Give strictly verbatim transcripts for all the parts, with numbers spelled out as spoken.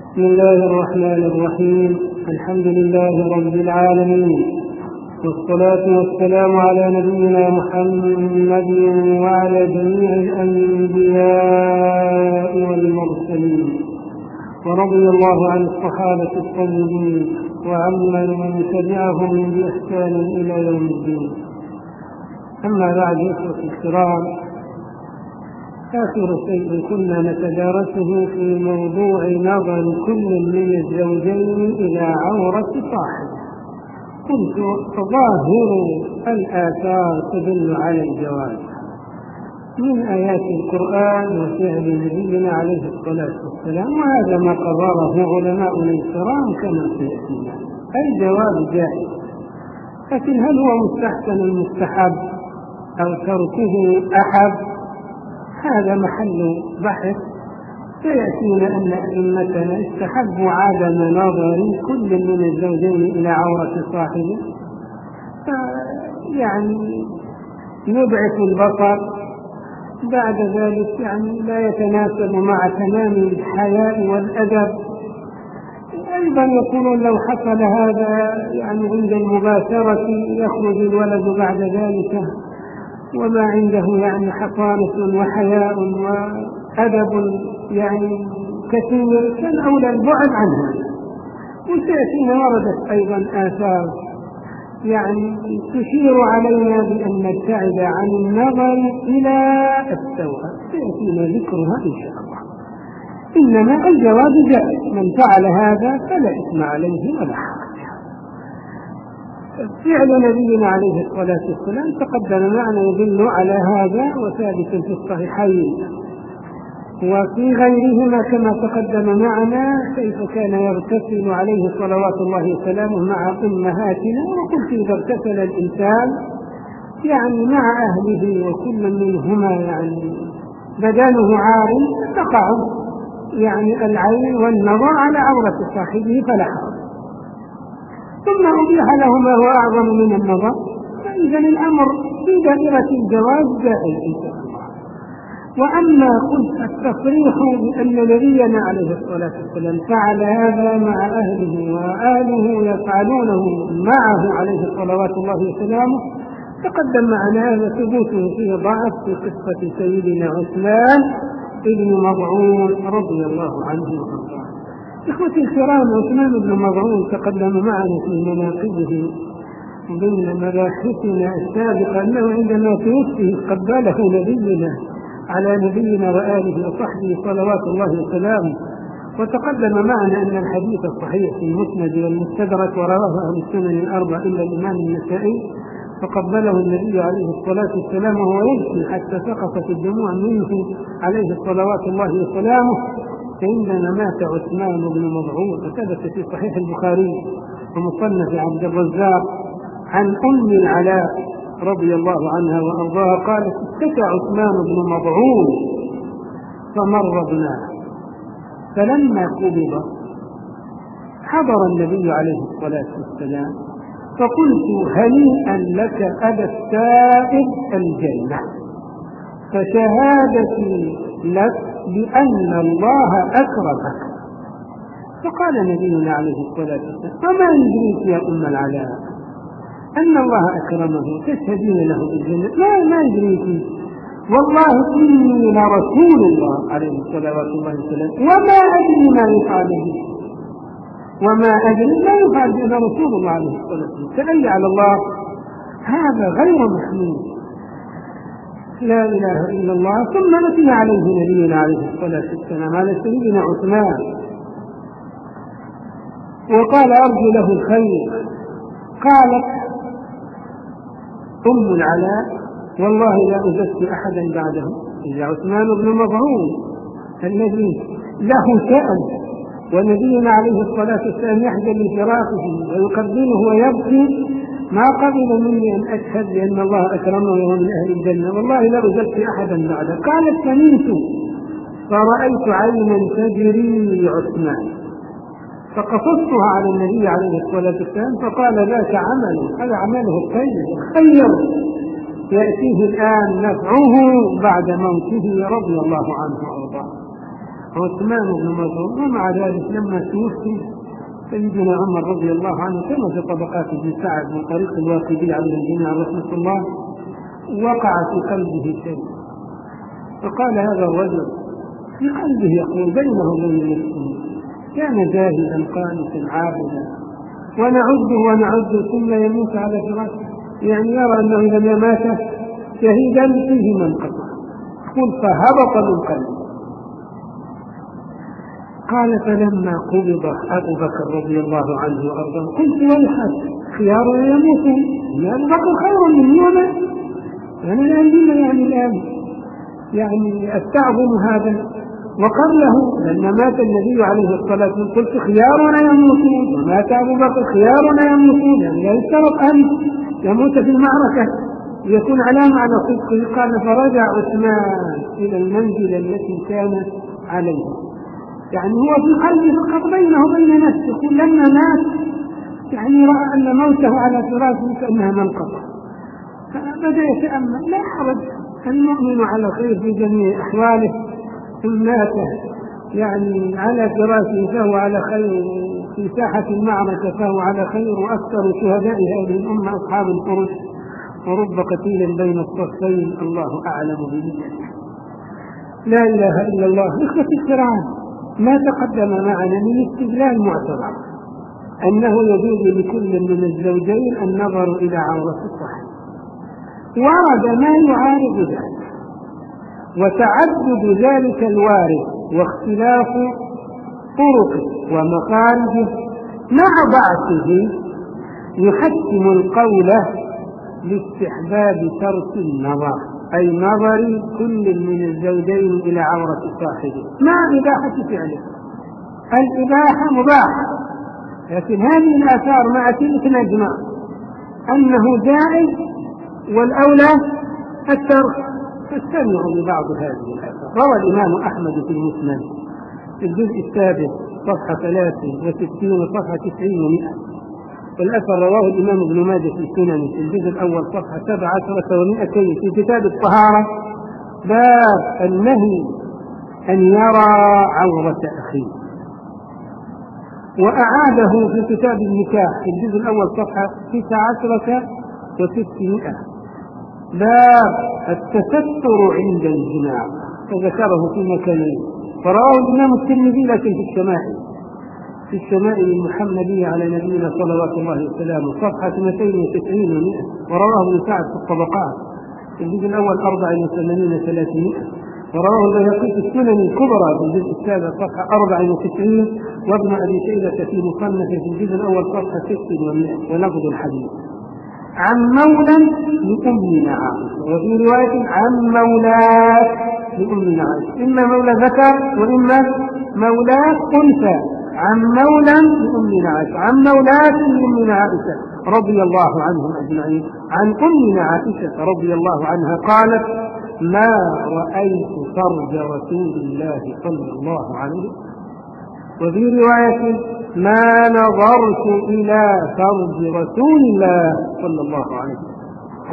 بسم الله الرحمن الرحيم. الحمد لله رب العالمين، والصلاة والسلام على نبينا محمد وعلى جميع الأنبياء والمرسلين، ورضي الله عن الصحابة الطيبين وعمن تبعهم بإحسان إلى يوم الدين. أما بعد، إخوة الكرام، آخر شيء كنا نتدارسه في موضوع نظر كل من الزوجين إلى عورة صاحبه. قلت ظاهر الآثار تدل على الجواز من آيات القرآن وفعل نبينا عليه الصلاة والسلام، وهذا ما قرره علماؤنا الكرام كما سيأتينا. الجواز جائز، لكن هل هو مستحسن مستحب أو تركه أحب؟ هذا محل بحث. سيأتينا أن أئمتنا استحبوا عدم نظر كل من الزوجين إلى عورة صاحبه، يعني يضعف البصر بعد ذلك، يعني لا يتناسب مع تمام الحياء والأدب. أيضا يقولون لو حصل هذا يعني عند المباشرة يخرج الولد بعد ذلك وما عنده يعني حصانة وحياء وأدب يعني كثير، كان أولى البعد عنها. وسيأتينا وردت أيضا آثار يعني تشير علينا بأن نبتعد عن النظر إلى السوء، سيأتينا ذكرها إن شاء الله. إنما الجواز جائز، من فعل هذا فلا إثم عليه ولا حرج. فعل نبينا عليه الصلاة والسلام تقدم معنا يدل على هذا، وثابت في الصحيحين وفي غيرهما كما تقدم معنا كيف كان يغتسل عليه صلوات الله وسلامه مع أمهاتنا. وقلت إذا اغتسل الإنسان يعني مع أهله وكل منهما يعني بدنه عار، تقع يعني العين والنظر على عورة صاحبه فلا حرج، ثم أبيح له ما هو أعظم من النظر، فإذا الأمر في دائرة الجواز جائز إن شاء الله. وأما قلت التصريح بأن نبينا عليه الصلاة والسلام فعل هذا مع أهله وآله يفعلونه معه عليه الصلوات الله وسلامه، تقدم معنا هذا ثبوته فيه ضعف في قصة سيدنا عثمان بن مظعون رضي الله عنه وارضاه. إخوتي الكرام، عثمان بن مظعون تقدم معنا في مناقبه ضمن مباحثنا السابقة أنه عندما توفي قبله نبينا على نبينا وآله وصحبه صلوات الله وسلامه. وتقدم معنا أن الحديث الصحيح في المسند والمستدرك ورواه أهل السنن الأربع إلا الإمام النسائي، فقبله النبي عليه الصلاة والسلام وهو يبكي حتى سقطت الدموع منه عليه الصلوات الله وسلامه عندما مات عثمان بن مظعون. وثبت في صحيح البخاري ومصنف عبد الرزاق عن أم العلاء رضي الله عنها وأرضاها قالت: اشتكى عثمان بن مظعون فمرضناه، فلما قبض حضر النبي عليه الصلاة والسلام فقلت: هنيئا لك أبا السائب الجنة، فشهادتي لك بأن الله أكرمك. فقال نبينا عليه الصلاة والسلام: وما يدريك يا أم العلاء أن الله أكرمه تشهدين له بالجنة؟ ما ما يدريك، والله إني لرسول الله عليه الصلاة والسلام وما أدري ما يفعل به، وما أدري ما يفعل به رسول الله عليه الصلاة والسلام. تدل على الله هذا غير محمود، لا إله إلا الله. ثم نتي عليه نبينا عليه الصلاة والسلام على سيدنا عثمان وقال: أرجو له الخير. قالت أم العلاء: والله لا أزكي أحدا بعده. إذا عثمان بن مظعون الذي له شأن ونبينا عليه الصلاة والسلام يحزن لفراقه ويقبله ويبكي، ما قبل مني أن أشهد بأن الله أكرمه وهو من أهل الجنة، والله لا أزكي أحدا بعده. قالت: فنمت فرأيت عينا تجري عثمان، فقصصتها على النبي عليه الصلاة والسلام فقال: ذاك عمل، هذا عمله الطيب خير يأتيه الآن نفعه بعد موته رضي الله عنه وارضاه. عثمان بن مظعون. ومع ذلك لما توفي سيدنا عمر رضي الله عنه كما في طبقات ابن سعد من طريق الواقدي عليه الجميع رحمه الله، وقع في قلبه شيء، فقال هذا الرجل في قلبه يقول بينه وبين نفسه كان زاهدا قانتا عابدا ونعده ونعده ثم يموت على فراشه، يعني يرى انه اذا مات شهيدا فيه منقطع، قل فهبط من قلبه. قال فلما قبض ابو بكر رضي الله عنه وارضاه قلت ويحك خيارنا يموتون، يا ابو بكر خير من يوم، يعني الان لما يعني الان يعني استعظم هذا وقبله لما مات النبي عليه الصلاة والسلام قلت خيارنا يموتون، ومات أبو بكر خيارنا يموتون، يعني لا يشترط أن يموت في المعركة يكون علامة على صدقه. قال فرجع عثمان إلى المنزل التي كان عليه، يعني هو في قلبه فقط بينه وبين نفسه، لما مات يعني رأى أن موته على فراشه كأنها منقطع، فبدأ يتأمل لا حرج، المؤمن على خير في جميع أحواله، إن مات يعني على فراشه فهو على خير، في ساحة المعركة فهو على خير، وأكثر شهداء هذه الأمة أصحاب الفرس، ورب قتيل بين الصفين الله أعلم بنيته. لا إله إلا الله. إخوة الكرام، ما تقدم معنا من استدلال معتبر أنه يجوز لكل من الزوجين النظر إلى عورة الصحيح، ورد ما يعارض ذلك، وتعدد ذلك الوارد واختلاف طرقه ومخارجه مع بعثه يحتم القول لاستحباب ترك النظر، أي نظر كل من الزوجين إلى عورة صاحبه مع إباحة فعله. الإباحة مباحة، لكن هذه الآثار مع تلك نجمع أنه جائز والأولى الترك. فاستمعوا لبعض هذه الآثار. روى الإمام أحمد في المسند في الجزء السادس صفحة ثلاث وستين وصفحة تسعين ومئة، والأثر رواه الإمام ابن ماجه في السنن في الجزء الأول صفحة سبع عشرة ومئتين في كتاب الطهارة، باب النهي أن يرى عورة أخيه، وأعاده في كتاب النكاح في الجزء الأول صفحة تسع عشرة وستمائة، باب التستر عند الجماع، فذكره في مكانين، فرواه الإمام الترمذي لكن في الشمائل في الشمائل المحمدية على نبينا صلوات الله وسلامه صفحة اثنتين وتسعين ومئة، ورواه ابن سعد في الطبقات في الجزء الأول أربع وثمانين وثلاثمائة، ورواه البيهقي في السنن الكبرى في الجزء السابع صفحة أربع وتسعين، وابن أبي شيبة في مصنفه في الجزء الأول صفحة ست ومئة، ولفظ الحديث عن مولى لأمنا عائشة، وفي رواية عن مولاة لأمنا عائشة، إما مولى ذكر وإما مولاة أنثى، عن مولى لأمنا عائشة، عن مولاة لأمنا عائشة رضي الله عنهم أجمعين، عن أمنا عائشة رضي الله عنها قالت: ما رأيت فرج رسول الله صلى الله عليه وسلم، وفي رواية ما نظرت إلى فرج رسول الله صلى الله عليه وسلم.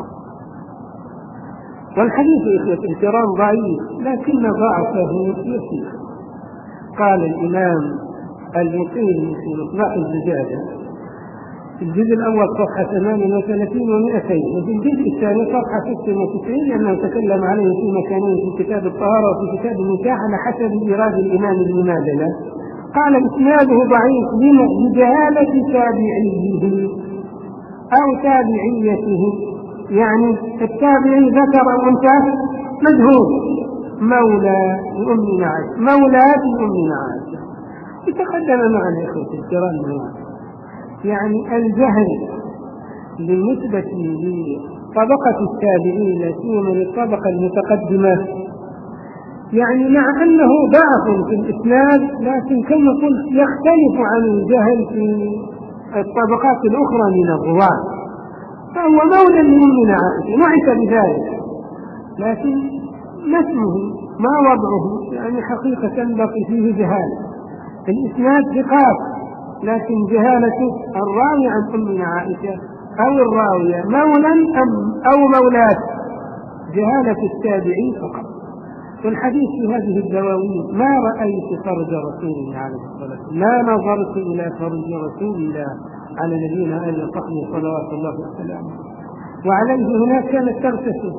والحديث إخوة الكرام ضعيف لكن ضعفه يسير. قال الإمام المقيم في مصباح الزجاجة في الجزء الأول صفحة ثمان وثلاثين ومئتين، وفي الجزء الثاني صفحة ستة وتسعين، لأنه تكلم عليه في مكانين في كتاب الطهارة وفي كتاب النكاح على حسب إيراد الإمام ابن ماجه. قال إسناده ضعيف لجهالة تابعيه أو تابعيته، يعني التابعي ذكر أو أنثى مجهول، مولى لأمنا عائشة، مولاة لأمنا عائشة. يتقدم معنا إخوة الكرام يعني الجهل بالنسبة لطبقة التابعين لا سيما للطبقة المتقدمة، يعني مع أنه ضعف في الإسناد لكن كما قلت يختلف عن الجهل في الطبقات الأخرى من الرواة، فهو مولى لأمنا عائشة نعت بذلك، لكن ما اسمه ما وضعه، يعني حقيقة بقي فيه جهالة. الإسناد ثقات لكن جهالة الراوي عن أمنا عائشة أو الراوية مولى أم أو مولاة، جهالة التابعين فقط. والحديث في هذه الدواوين: ما رأيت فرج رسول الله عليه الصلاة والسلام، ما نظرت إلى فرج رسول الله على نبينا آله وصحبه صلوات الله وسلامه. وعليه هناك كانت تغتسل،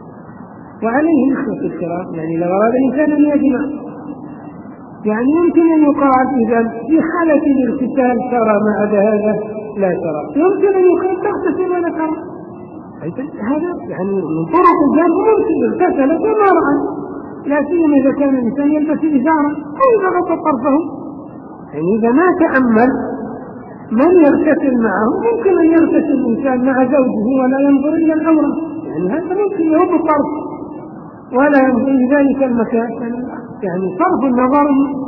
وعليه إخوة الكرام، يعني لو أراد الإنسان أن يجمع يعني يمكن أن يقال إذا في حالة الاغتسال ترى ما عدا هذا لا ترى، يمكن أن يقال تغتسل ولا ترى. هذا يعني من طرق الجمع، ممكن اغتسلت وما رأى، لا سيما إذا كان الإنسان يلبس إزارا أو إذا غطى طرفه. يعني إذا ما تأمل من يغتسل معه، ممكن أن يغتسل الإنسان مع زوجه ولا ينظر إلى العورة، يعني هذا ممكن يغض الطرف ولا ينظر إلى ذلك المكان، يعني صرف النظر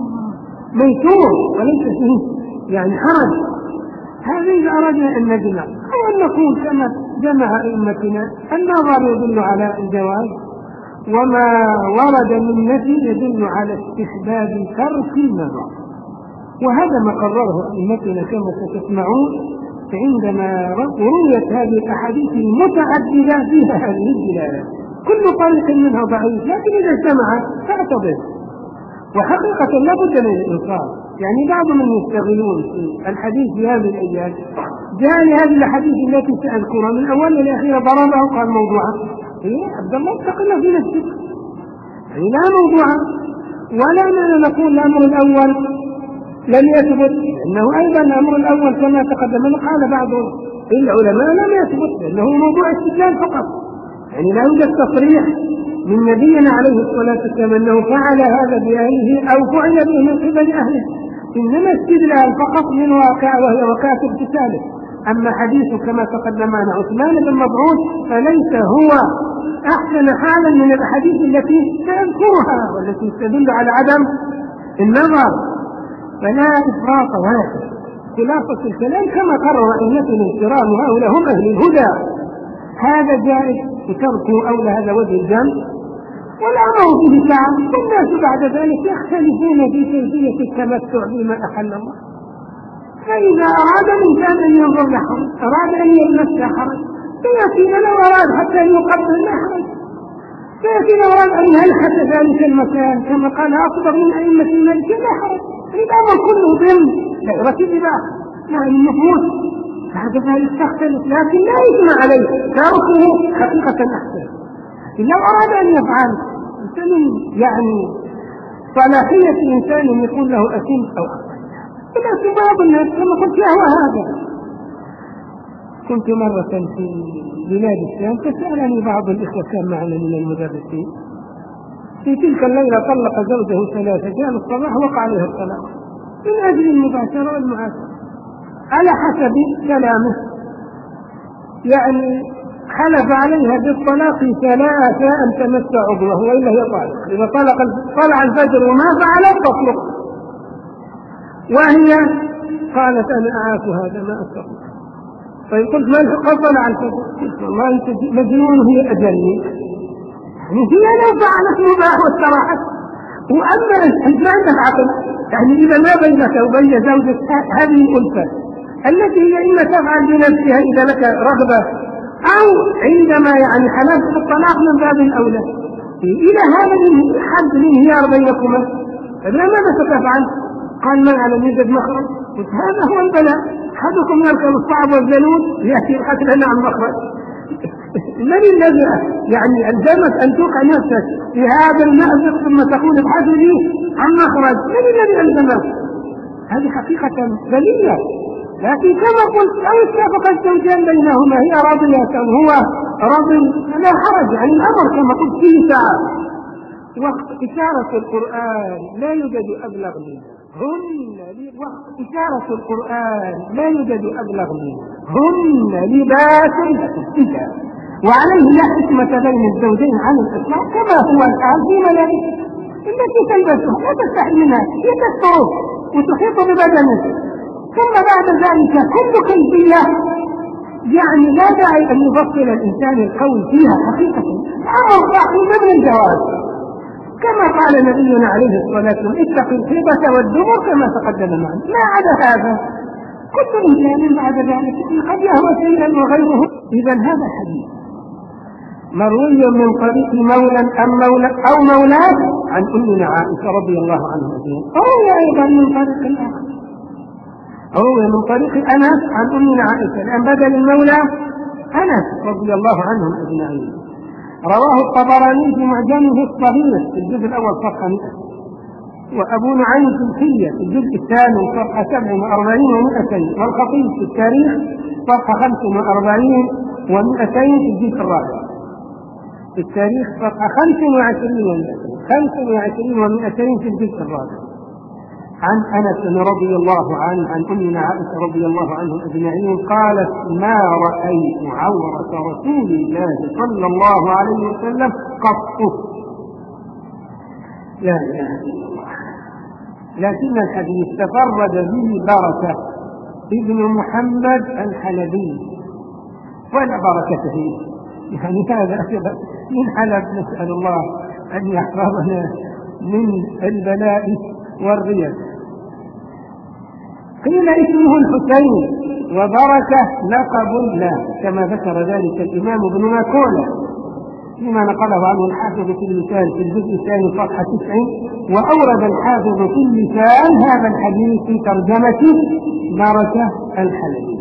ميسور وليس فيه يعني حرج. هذا إذا أردنا أن نجمع، أو أن نقول كما جمع أئمتنا: النظر يدل على الجواز، وما ورد من نفي يدل على استحباب ترك النظر. وهذا ما قرره أئمتنا كما ستسمعون عندما رويت هذه الأحاديث المتعددة فيها هذه الدلالة، كل طريق منها ضعيف، لكن إذا اجتمعت تعتبر. وحقيقة لا بد من الإنصاف، يعني بعض من يستغلون في الحديث في هذه الأيام جاء لهذه الأحاديث التي سأذكرها من أولها لأخيرا ضربها وقال موضوعا. إيه عبد الله استقل في نفسك، يعني لا موضوعا، ولا نقول الأمر الأول لم يثبت، لأنه أيضا الأمر الأول كما تقدم قال بعض العلماء لم يثبت، لأنه موضوع استدلال فقط، يعني لا يوجد تصريح من نبينا عليه الصلاة والسلام أنه فعل هذا بأهله أو فعل به من قبل أهله، إنما استدلال فقط من واقع وهي واقعة اغتساله. أما حديث كما تقدم عن عثمان بن مظعون فليس هو أحسن حالا من الأحاديث التي سأذكرها والتي تدل على عدم النظر، فلا إفراط ولا خلاصة الكلام كما قرر أئمتنا الكرام هؤلاء هم أهل الهدى. هذا جائز وتركه أولى، هذا وجه الجمع، والأمر فيه سعة، والناس بعد ذلك يختلفون في كيفية التمتع بما أحل الله. فإذا أراد الإنسان أن ينظر لا حرج، أراد أن يلمس لا حرج، فيأتي لو أراد حتى أن يقبل لا حرج، فيأتي لو أراد أن يلحس ذلك المكان كما قال أكبر من أئمة الملك لا حرج. الأمر كله ضمن دائرة الإباحة، يعني النفوس هذا ذلك تختلف، لكن لا يجمع عليه تركه حقيقة أحسن. لو أراد أن يفعل يعني صلاحية الإنسان أن يكون له أثم أو أقل، ولكن بعض الناس كما قلت هو هذا. كنت مرة في بلاد الشام فسألني بعض الإخوة كان معنا من المدرسين، في تلك الليلة طلق زوجه ثلاثة، جاء الصباح وقع عليه الطلاق من أجل المباشرة والمعاشرة على حسب كلامه، يعني حلف عليها بالطلاق ثلاثة أن تمس عضوه وإلا هي طالق، إذا طلق طلع الفجر وما فعلت تطلق، وهي قالت أنا أعاف هذا ما أستطيع. طيب قلت ما الحق طلع الفجر؟ قلت والله أنت مجنون، هي أجلني، يعني هي لو فعلت مباح واستراحت، وأما أنت ما عندك عقل، يعني إذا ما بينك وبين زوجك هذه الألفة التي هي إما تفعل بنفسها إذا لك رغبة أو عندما يعني حلفت بالطلاق من باب الأولى، إلى هذا الحد الانهيار بينكما، فلا ماذا ستفعل؟ قال من على يوجد مخرج؟ قلت هذا هو البلاء، أحدكم يركب الصعب والذلول يأتي القتل عن مخرج. من الذي يعني ألزمك أن توقع نفسك في هذا المأزق ثم تقول ابحث لي عن مخرج؟ من الذي ألزمك؟ هذه حقيقة بلية، لكن كما قلت لو اتفق الزوجان بينهما هي راضية هو راضي لا حرج، يعني الأمر كما قلت فيه ساعة. وقت إشارة القرآن لا يوجد أبلغ منه، هن وقت إشارة القرآن لا يوجد أبلغ منه، هن لباس لكم، وعليه لا حكمة بين الزوجين عن الإطلاق كما هو الآن في ملابس التي تلبسها لا تستحي منها، هي تستره وتحيط ببدنه، ثم بعد ذلك كل كيفية يعني لا داعي أن يبطل الإنسان القول فيها حقيقة، أمر ضعيف من الجواز كما قال نبينا عليه الصلاة والسلام اتق الخيبة والدبر كما تقدم معنا. ما عدا هذا كل إنسان بعد ذلك قد يهوى شيئا وغيره. إذا هذا حديث مروي من طريق مولى أم مولى أو مولاة عن أمنا عائشة رضي الله عنها أجمعين. روي أيضا من طريق الآخر، روي من طريق أنس عن أمنا عائشة، لأن بدل المولى أنس رضي الله عنهم أجمعين. رواه الطبراني في معجمه الصغير في الجزء الأول صفحة مئة، وأبو نعيم في الحلية في الجزء الثاني صفحة سبع وأربعين ومئتين، والخطيب في التاريخ صفحة خمس وأربعين ومئتين في الجزء الرابع. في التاريخ صفحة خمس وعشرين ومئتين خمس وعشرين ومئتين في الجزء الرابع. عن أنس رضي الله عنه عن أمنا عائشة رضي الله عنهم أجمعين قالت: ما رأيت عورة رسول الله صلى الله عليه وسلم قط. لا إله إلا الله. لكن الحديث تفرد به بركة ابن محمد الحلبي، ولا بركة فيه، يعني هذا من حلب. نسأل الله أن يحفظنا من البلاء والرياء. قيل اسمه الحسين وبركة لقب له، كما ذكر ذلك الإمام ابن ماكولة فيما نقله عنه الحافظ في اللسان في الجزء الثاني صفحة تسع. وأورد الحافظ في اللسان هذا الحديث في ترجمة بركة الحلبي.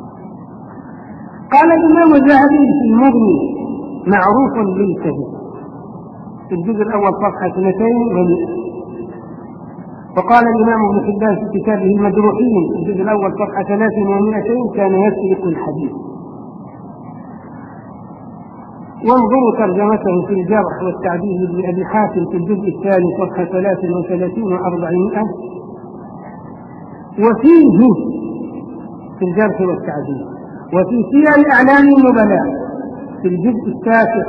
قال الإمام الذهبي في المغني: معروف بالكذب، في الجزء الأول صفحة اثنتين ومئة. وقال الإمام ابن حبان في كتابه المجروحين في الجزء الأول صفحة ثلاث ومئتين: كان يسرق الحديث. وانظروا ترجمته في الجرح والتعديل لأبي حاتم في الجزء الثاني صفحة ثلاث وثلاثين وأربعمائة. وفيه في الجرح والتعديل. وفي سير أعلام النبلاء في الجزء التاسع،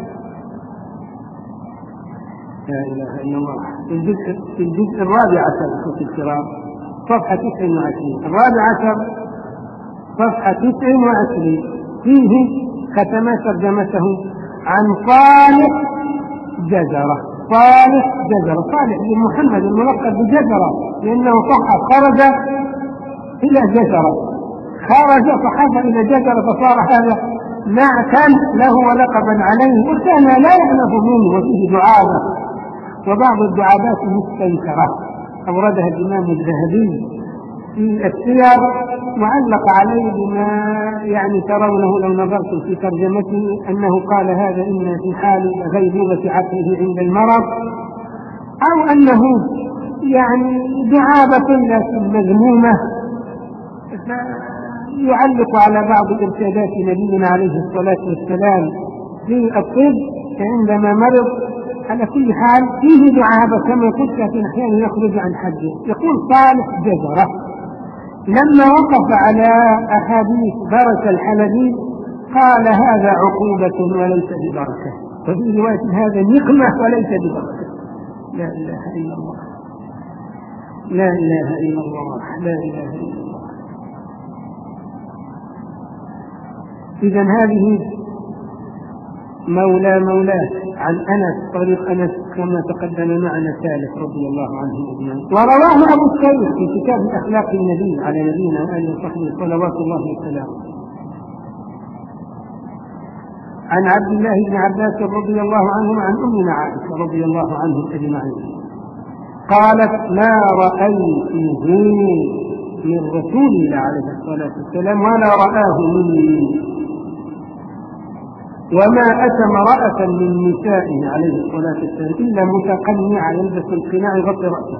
لا إله إلا الله، في الجزء, في الجزء الرابع عشر في الكرام صفحة تسع وعشرين، الرابع عشر صفحة تسع وعشرين، فيه ختم ترجمته عن صالح جزرة. صالح جزرة، صالح بن محمد الملقب بجزرة، لأنه صحف خرج إلى جزرة، خرج صحف إلى جزرة، فصار هذا نعتا له ولقبا عليه، وكان لا يعرف منه، وفيه دعابة، وبعض الدعابات مستنكرة أوردها الإمام الذهبي في السير، وعلق عليه بما يعني ترونه لو نظرتم في ترجمته أنه قال: هذا إما في حال غيبوبة عقله عند المرض، أو أنه يعني دعابة لكن مذمومة. يعلق على بعض إرشادات نبينا عليه الصلاة والسلام في الطب عندما مرض. على كل حال فيه دعابة كما قلت، في أحيان يخرج عن حده. يقول صالح جزرة: لما وقف على أحاديث بركة الحلبي قال: هذا عقوبة وليس ببركة، وفي رواية هذا نقمة وليس ببركة. لا إله إلا الله، لا إله إلا الله، لا إله إلا الله. إذن هذه مولى مولاه عن أنس، طريق أنس كما تقدم معنا ثالث رضي الله عنه أجمعين. ورواه أبو السيد في كتاب أخلاق النبي على نبينا وآله وصحبه صلوات الله وسلامه عن عبد الله بن عباس رضي الله عنه عن أمنا عائشة رضي الله عنهم أجمعين قالت: ما رأيته من رسول الله عليه الصلاة والسلام ولا رآه مني، وما أتى امرأة من نسائه عليه الصلاة والسلام إلا متقنعة يلبس القناع يغطي رأسه،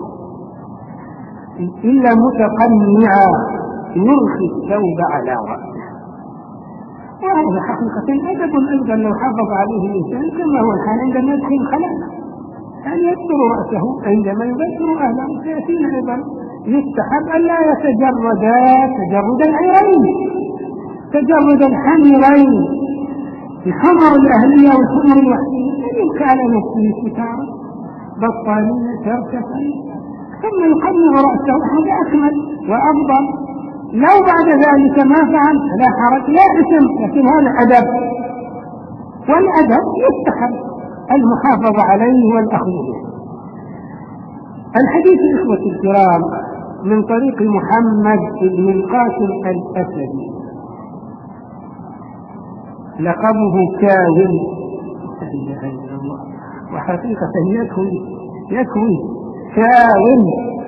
إلا متقنعة يرخي الثوب على رأسه. وهذا حقيقة أدب أيضا لو حافظ عليه الإنسان كما هو الحال عندما يدخل الخلاء، أن يستر رأسه عندما يبشر أهله. سيأتينا أيضا يستحب أن لا يتجردا تجرد العيرين، تجرد الحميرين، الحمر الأهلية والحمر الوحشية. يمكن على نفسه ستارة بطانية ترتفع ثم يقلب رأسه، هذا أكمل وأفضل. لو بعد ذلك ما فعل لا حرج لا إثم، لكن هذا أدب، والأدب يستحب المحافظة عليه والأخذ به. الحديث إخوة الكرام من طريق محمد بن القاسم الأسدي، لقبه كاظم لا إله إلا الله. وحقيقة يكوي يكوي شاول،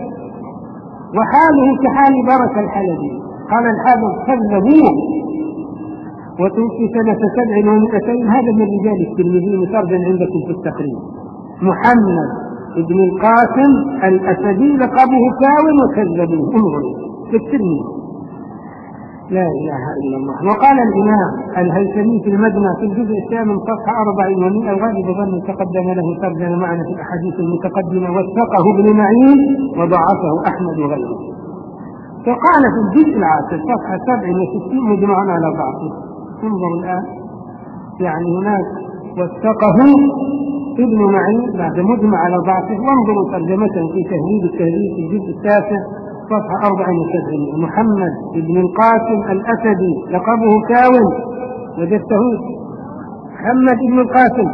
وحاله كحال بركة الحلبي. قال الحافظ كذبوه وتوفي سنة سبع ومئتين. هذا من رجال الترمذي مترجم عندكم في التقريب. محمد ابن القاسم الأسدي لقبه كاون وكذبوه. انظروا في الترمذي. لا إله إلا الله. وقال الإمام الهيثمي في المجمع في الجزء الثامن صفحة أربع ومئة وغالب ظن تقدم له ترجمة معنا في الأحاديث المتقدمة، وثقه ابن معين وضعفه أحمد وغيره. فقال في الجزء العاشر صفحة سبع وستين مجمع على ضعفه. انظروا الآن، يعني هناك وثقه ابن معين بعد مجمع على ضعفه. وانظروا ترجمته في تهذيب التهذيب في الجزء التاسع صفحة أربع وسبعين. محمد بن القاسم الأسدي لقبه كاون، وجدته محمد بن القاسم.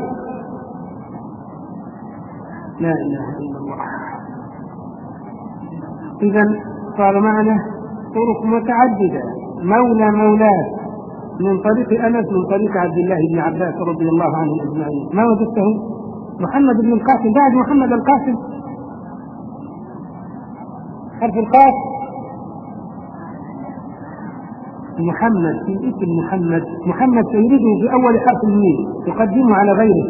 لا إله إلا الله. إذن صار معنا طرق متعددة. مولى مولاه من طريق أنس من طريق عبد الله بن عباس رضي الله عنه أجمعين. ما وجدته محمد بن القاسم بعد محمد القاسم حرف القاف محمد في اسم محمد. محمد سيرده في أول حرف الميم يقدمه على غيره.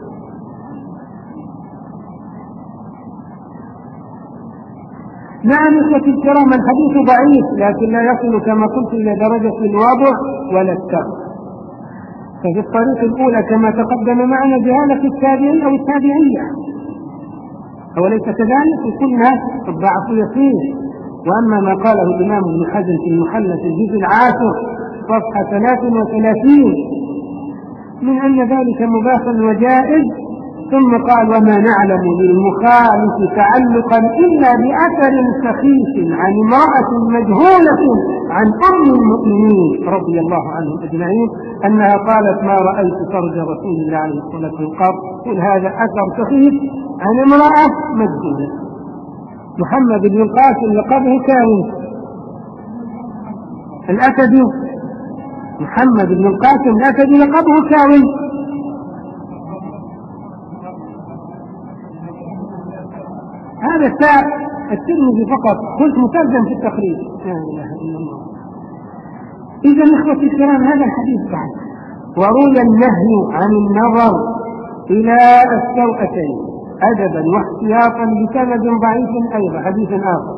نعم إخوتي الكرام، الحديث ضعيف لكن لا يصل كما قلت إلى درجة الوضع ولا الترك. ففي الطريق الأولى كما تقدم معنا جهالة التابعين أو التابعية، أوليس كذلك؟ وقلنا الضعف يسير. وأما ما قاله الإمام ابن حزم في المحلى في الجزء العاشر صفحة ثلاث وثلاثين من أن ذلك مباح وجائز، ثم قال وما نعلم للمخالف تعلقا إلا بأثر سخيف عن امرأة مجهولة عن أم المؤمنين رضي الله عنهم أجمعين أنها قالت ما رأيت فرج رسول الله عليه الصلاة والسلام. قل هذا أثر سخيف عن امرأة مجهولة. محمد بن القاسم لقبه كاون الأسدي. محمد بن القاسم الأسدي لقبه كاون. هذا الساء الترمذي فقط، قلت مترجم في التقريب. لا إله إلا الله. إذا إخوتي الكرام هذا الحديث بعد. وروي النهي عن النظر إلى السوءتين أدبا واحتياطا بسند ضعيف أيضا حديث آخر.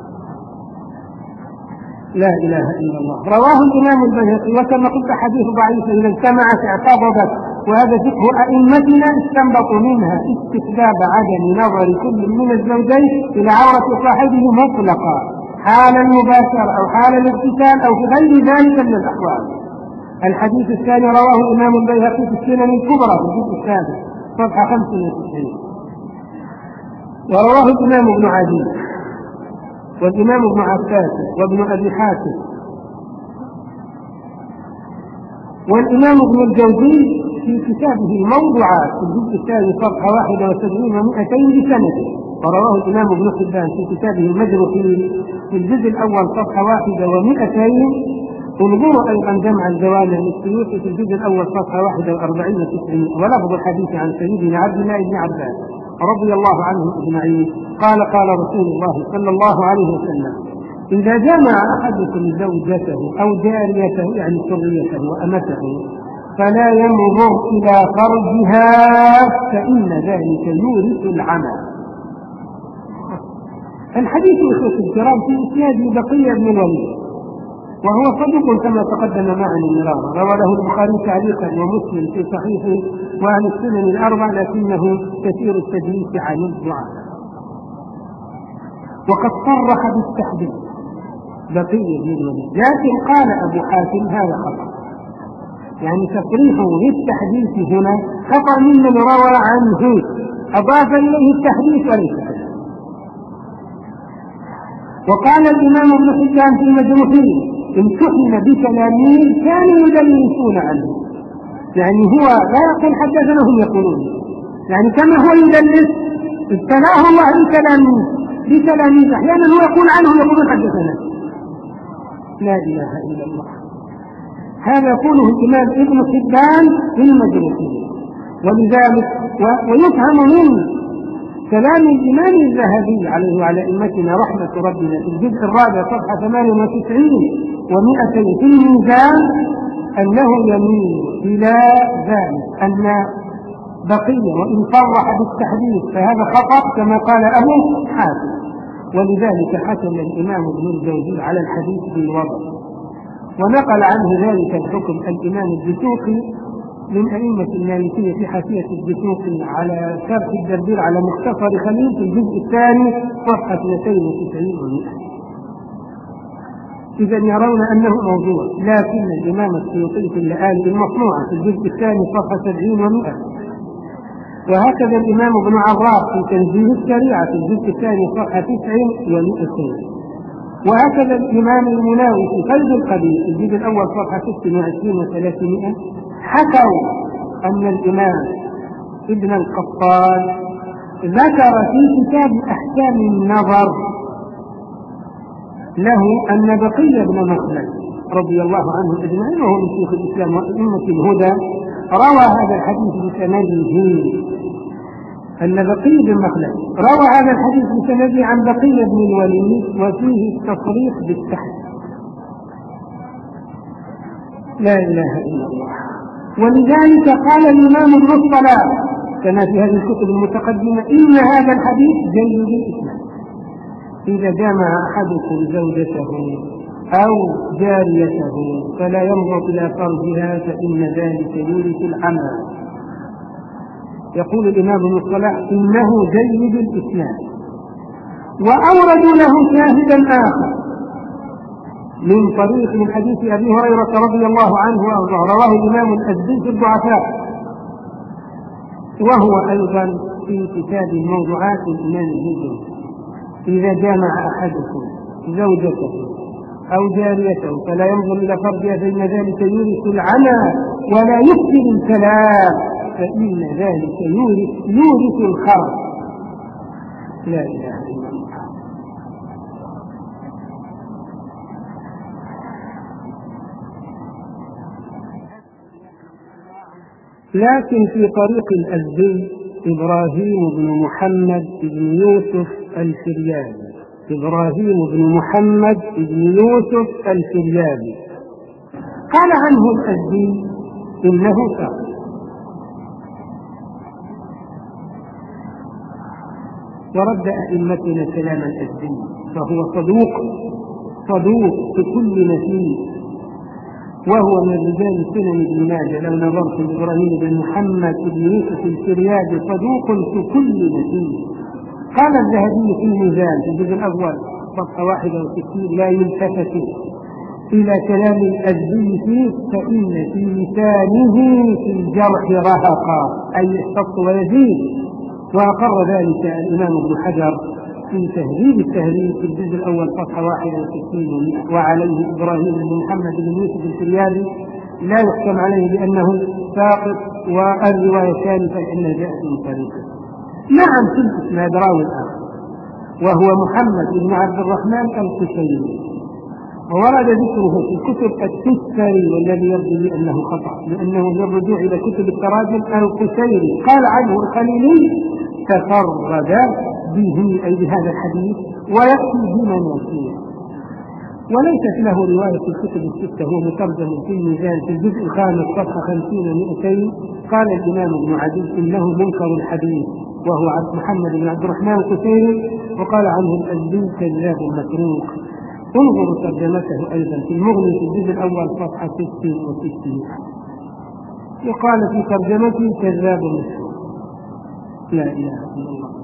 لا إله إلا الله. رواه الإمام البيهقي. وكما قلت حديث ضعيف إذا اجتمعت اعتبرت، وهذا فقه أئمتنا استنبطوا منها استحباب عدم نظر كل من الزوجين إلى عورة صاحبه مطلقا حال المباشرة أو حال الاغتسال أو في غير ذلك من الأحوال. الحديث الثاني رواه الإمام البيهقي في السنن الكبرى في الجزء السادس صفحة خمسة وتسعين. ورواه الإمام ابن عدي والإمام ابن عباس وابن أبي حاتم والإمام ابن الجوزي في كتابه الموضوعات في الجزء الثاني صفحة واحدة وسبعين ومئتين بسنة. ورواه الإمام ابن حبان في كتابه المجروحين في الجزء الأول صفحة واحدة ومئتين. انظروا أيضا جمع الجوامع للسيوطي في الجزء الأول صفحة واحدة وأربعين وتسعين. ولفظ الحديث عن سيدنا عبد الله بن عباس رضي الله عنهم أجمعين قال قال رسول الله صلى الله عليه وسلم إذا جمع أحدكم زوجته أو جاريته يعني سريته وأمته فلا ينظر إلى فرجها فإن ذلك يورث العمى. الحديث إخوة الكرام في إسناد بقية بن الوليد وهو صدوق كما تقدم معنا مرارا. روى له البخاري تعليقا ومسلم في صحيحه وعن السنن الأربع لكنه كثير التدليس عن الدعاء. وقد صرح بالتحديد بقية بن الوليد، لكن قال أبو حاتم هذا خطأ، يعني تصريحه بالتحديث هنا خطأ ممن روى عنه أضاف إليه التحديث وليس. وقال الإمام ابن حبان في المجروحين امتحن بكلامين كانوا يدلسون عنه، يعني هو لا يقول حدثنا هم يقولون، يعني كما هو يدلس ابتلاه الله بكلامين بكلامين أحيانا هو يقول عنه يقولون حدثنا. لا إله إلا الله. هذا يقوله الإمام ابن حبان في المجروحين. ولذلك ويفهم من كلام الإمام الذهبي عليه وعلى أئمتنا رحمة ربنا في الجزء الرابع صفحة ثمانية وتسعين ومئتين في الميزان أنه يميل إلى ذلك أن بقية وإن صرح بالتحديث فهذا خطأ كما قال أبو حاتم، ولذلك حكم الإمام ابن الجوزي على الحديث بالوضع، ونقل عنه ذلك الحكم الإمام الدسوقي من أئمة المالكية في حاشية الدسوقي على شرح الدردير على مختصر خليل في الجزء الثاني صفحة اثنتين وتسعين ومئة. إذا يرون أنه موضوع، لكن الإمام السيوطي في اللآلئ المصنوعة في الجزء الثاني صفحة سبعين ومئة، وهكذا الإمام ابن عراف في تنزيه الشريعة في الجزء الثاني صفحة تسعين ومئتين، وهكذا الإمام المناوي في فيض القدير في الجزء الأول صفحة ست وعشرين وثلاثمائة حكوا أن الإمام ابن القطان ذكر في كتاب أحكام النظر له أن بقي بن مخلد رضي الله عنه أجمعين وهو من شيوخ الإسلام وأئمة الهدى روى هذا الحديث بسنده، أن بقي بن مخلد روى هذا الحديث بسنده عن بقي بن الوليد وفيه التصريح بالتحديث. لا إله إلا الله. ولذلك قال الإمام ابن الصلاح كما في هذه الكتب المتقدمة إن هذا الحديث جيد الإسلام إذا جامع أحدكم زوجته أو جاريته فلا ينظر إلى فرجها فإن ذلك يورث العمى. يقول الإمام ابن الصلاح إنه جيد الإسلام. وأوردوا له شاهدا آخر من طريق من حديث أبي هريرة رضي الله عنه وأرضاه رواه الإمام الأزدي في الضعفاء، وهو أيضا في كتاب الموضوعات الإمام الهجري إذا جامع أحدكم زوجته أو جاريته فلا ينظر إلى فرجها فإن ذلك يورث العمى ولا يكثر الكلام فإن ذلك يورث يورث الخرج. لا إله إلا الله. لكن في طريق الأزدي إبراهيم بن محمد بن يوسف الفريابي إبراهيم بن محمد بن يوسف الفريابي قال عنه الأزدي إنه ثقة، ورد أئمتنا كلام الأزدي فهو صدوق صدوق بكل نفيس، وهو من رجال سنن ابن ماجه. لو نظرت إبراهيم بن محمد بن يوسف الفريابي صدوق في كل نفيس. قال الذهبي في الميزان في الجزء الأول صفحة واحدة وستين لا يلتفت إلى كلام الأزدي فيه فإن في لسانه في الجرح رهقا أي يحتط ويزيد، وأقر ذلك الإمام ابن حجر في تهذيب التهذيب في الجزء الأول صفحة واحدة وستين وعليه إبراهيم بن محمد بن يوسف الفريابي لا يحكم عليه بأنه ساقط، والروايتان فإنها جاءت من طريقه. نعم في الإسناد راوي الآخر وهو محمد بن عبد الرحمن القشيري، وورد ذكره في كتب التستري والذي يبدو لي أنه خطأ لأنه بالرجوع إلى كتب التراجم القشيري قال عنه الخليلي تفرد به أي بهذا الحديث ويأتي بمناسيه، وليست له رواية في الكتب الستة. هو مترجم في الميزان في الجزء الخامس صفحة خمسين ومئتين. قال الإمام ابن عدي إنه منكر الحديث وهو عبد محمد بن عبد الرحمن القشيري، وقال عنه الأزدي كذاب متروك. انظروا ترجمته أيضا في المغني في الجزء الأول صفحة ست وستين، وقال في ترجمته كذاب متروك. لا إله إلا الله.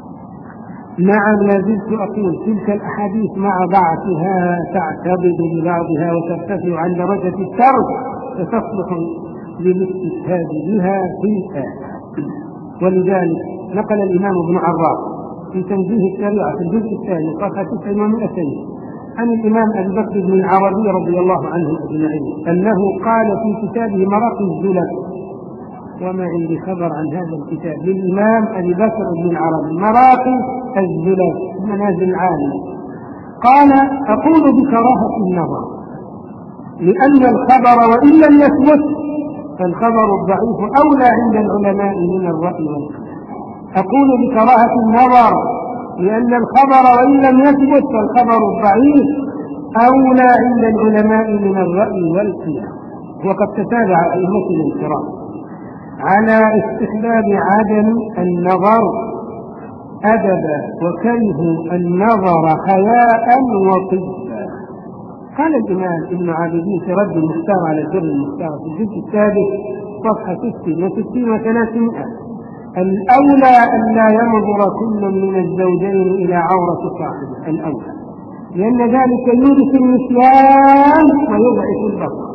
نعم لا زلت أقول تلك الأحاديث مع ضعفها تعتبد ببعضها وترتفع عن درجة الترك فتصلح للاستشهاد بها في الآية. ولذلك نقل الإمام ابن عراف في تنزيه الشريعة في الجزء الثاني صفحة تسع ومئتين عن الإمام أبي بكر بن العربي رضي الله عنه أجمعين أنه قال في كتابه مراقي الزلف، وما عندي خبر عن هذا الكتاب للإمام أبي بكر بن العربي مراقي الزلف منازل العالم، قال أقول بكراهة النظر لأن الخبر وإن لم يثبت فالخبر الضعيف أولى عند العلماء من الرأي والقياس. أقول بكراهة النظر لأن الخبر وإن لم يثبت فالخبر الضعيف أولى عند العلماء من الرأي والقياس. وقد تتابع أئمتنا الكرام على استحباب عدم النظر أدبا وكره النظر حياء وطبا. قال الإمام ابن عابدين في رد المختار على الدر المختار في الجزء السادس صفحة ستين وستين وثلاثمائة: الأولى أن لا ينظر كل من الزوجين إلى عورة صاحبه، الأولى، لأن ذلك يورث النسيان ويضعف البصر.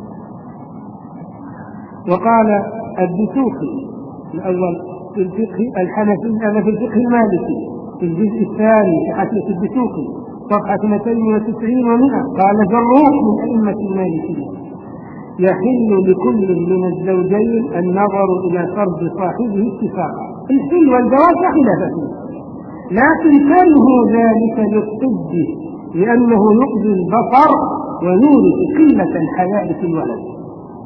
وقال الدسوقي الأول في الفقه الحنفي، هذا في الفقه المالكي في الجزء الثاني في حاشية الدسوقي صفحة اثنتين وتسعين ومئة، قال جروح من أئمة المالكية: يحل لكل من الزوجين النظر إلى فرج صاحبه اتفاقا. الحل والجواز لا خلاف فيه، لكن كره ذلك للطب لأنه يؤذي البصر ويورث قلة الحياء في الولد.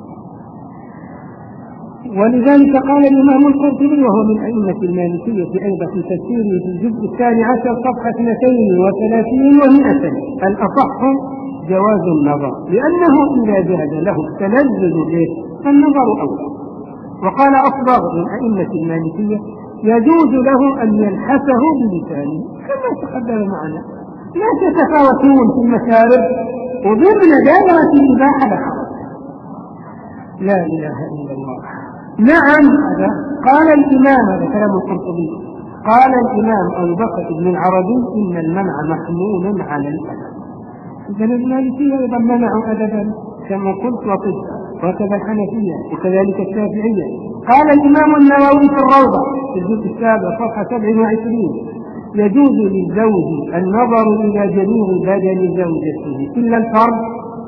ولذلك قال الإمام القرطبي وهو من أئمة المالكية أيضا في تفسيره في الجزء الثاني عشر صفحة اثنتين وثلاثين ومئة: الأصح جواز النظر لأنه إذا جاز له التلذذ به فالنظر أولى. وقال أصبغ من أئمة المالكية: يجوز له أن يلحسه بلسانه كما تقدم معنا. لا تتفاوتون في المشارب وضمن دائرة الإباحة لها. لا إله إلا الله. نعم، هذا قال الإمام، هذا كلام القرطبي، قال الإمام أبو بكر بن العربي: إن المنع محمول على الأدب. إذن المالكية أيضا منعوا أدبا كما قلت وقلت، وكذا الحنفية وكذلك الشافعية. قال الإمام النووي في الروضة في الجزء السابع صفحة سبع وعشرين: يجوز للزوج النظر إلى جميع بدن زوجته إلا الفرج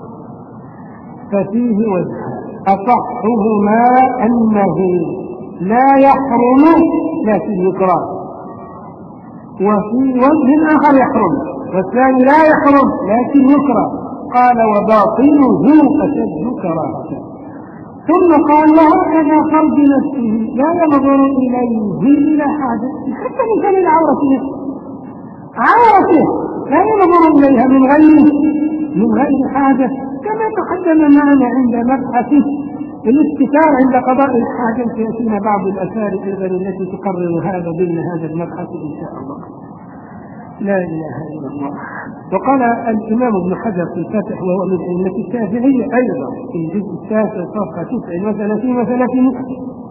ففيه وجهان: أصحهما أنه لا يحرم لكن يكره، وفي وجه آخر يحرم، والثاني لا يحرم لكن يكره. قال: وباطنه أشد كراهة. ثم قال: وهكذا فرج نفسه لا ينظر إليه إلى حاجة، حتى من كان عورته عورته لا ينظر إليها من غير من غير حاجة، كما تقدم معنا عند مبحث الاستتار عند قضاء الحاجة. سيأتينا بعض الآثار أيضا التي تقرر هذا ضمن هذا المبحث إن شاء الله. لا إله إلا الله. وقال الإمام ابن حجر في الفتح وهو من أئمة الشافعية أيضا في الجزء التاسع صفحة تسع وثلاثين وثلاثمائة: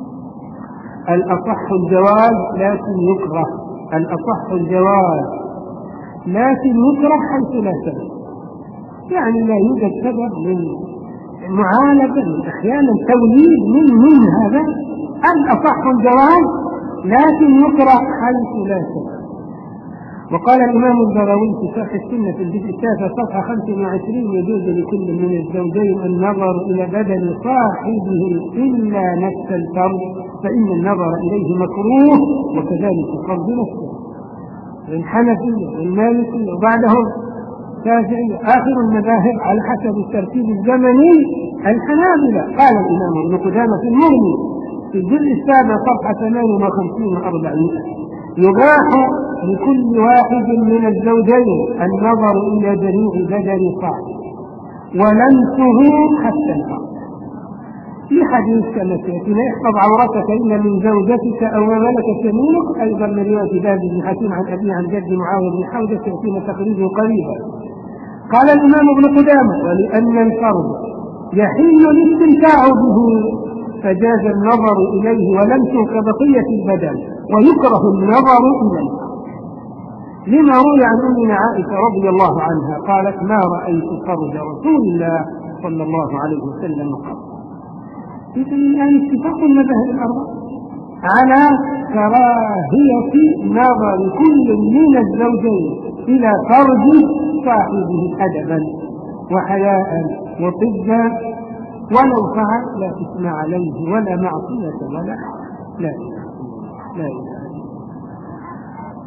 الأصح الجواز لكن يكره. الأصح الجواز لكن يكره حيث لا سبب، يعني لا يوجد سبب من معالجة من أحيانا توليد من من هذا. الأصح الجواز لكن يكره حيث لا سبب. وقال الإمام البغوي في شرح السنة في الجزء التاسع صفحة خمسة وعشرين: يجوز لكل من الزوجين النظر إلى بدن صاحبه إلا نفس الفرج فإن النظر إليه مكروه، وكذلك فرج نفسه. الحنفية والمالكية وبعدهم الشافعية. آخر المذاهب على حسب الترتيب الزمني الحنابلة. قال الإمام ابن قدامة في المغني في الجزء السابع صفحة ثمانية وخمسين وأربعمائة: يباح لكل واحد من الزوجين النظر إلى جميع بدن صاحبه ولمسه حتى الأرض. في حديث كما سيأتي: لا يحفظ عورتك إلا من زوجتك أو ما ملكت يمينك، أيضا من رواية باب بن حكيم عن أبي عن جد معاوية بن حوزة سيأتينا تقريبه قريبا. قال الإمام ابن قدامة: ولأن الفرد يحل الاستمتاع به فجاز النظر إليه ولمسه كبقية البدن، ويكره النظر إليه، لما روي عن أمنا عائشة رضي الله عنها قالت: ما رأيت فرج رسول الله صلى الله عليه وسلم قط. إذن الآن اتفاق المذاهب الأربعة على كراهية نظر كل من الزوجين إلى فرج صاحبه أدبا وحياء وطبا، ولو فعل لا إثم عليه ولا معصية ولا لا لا لا.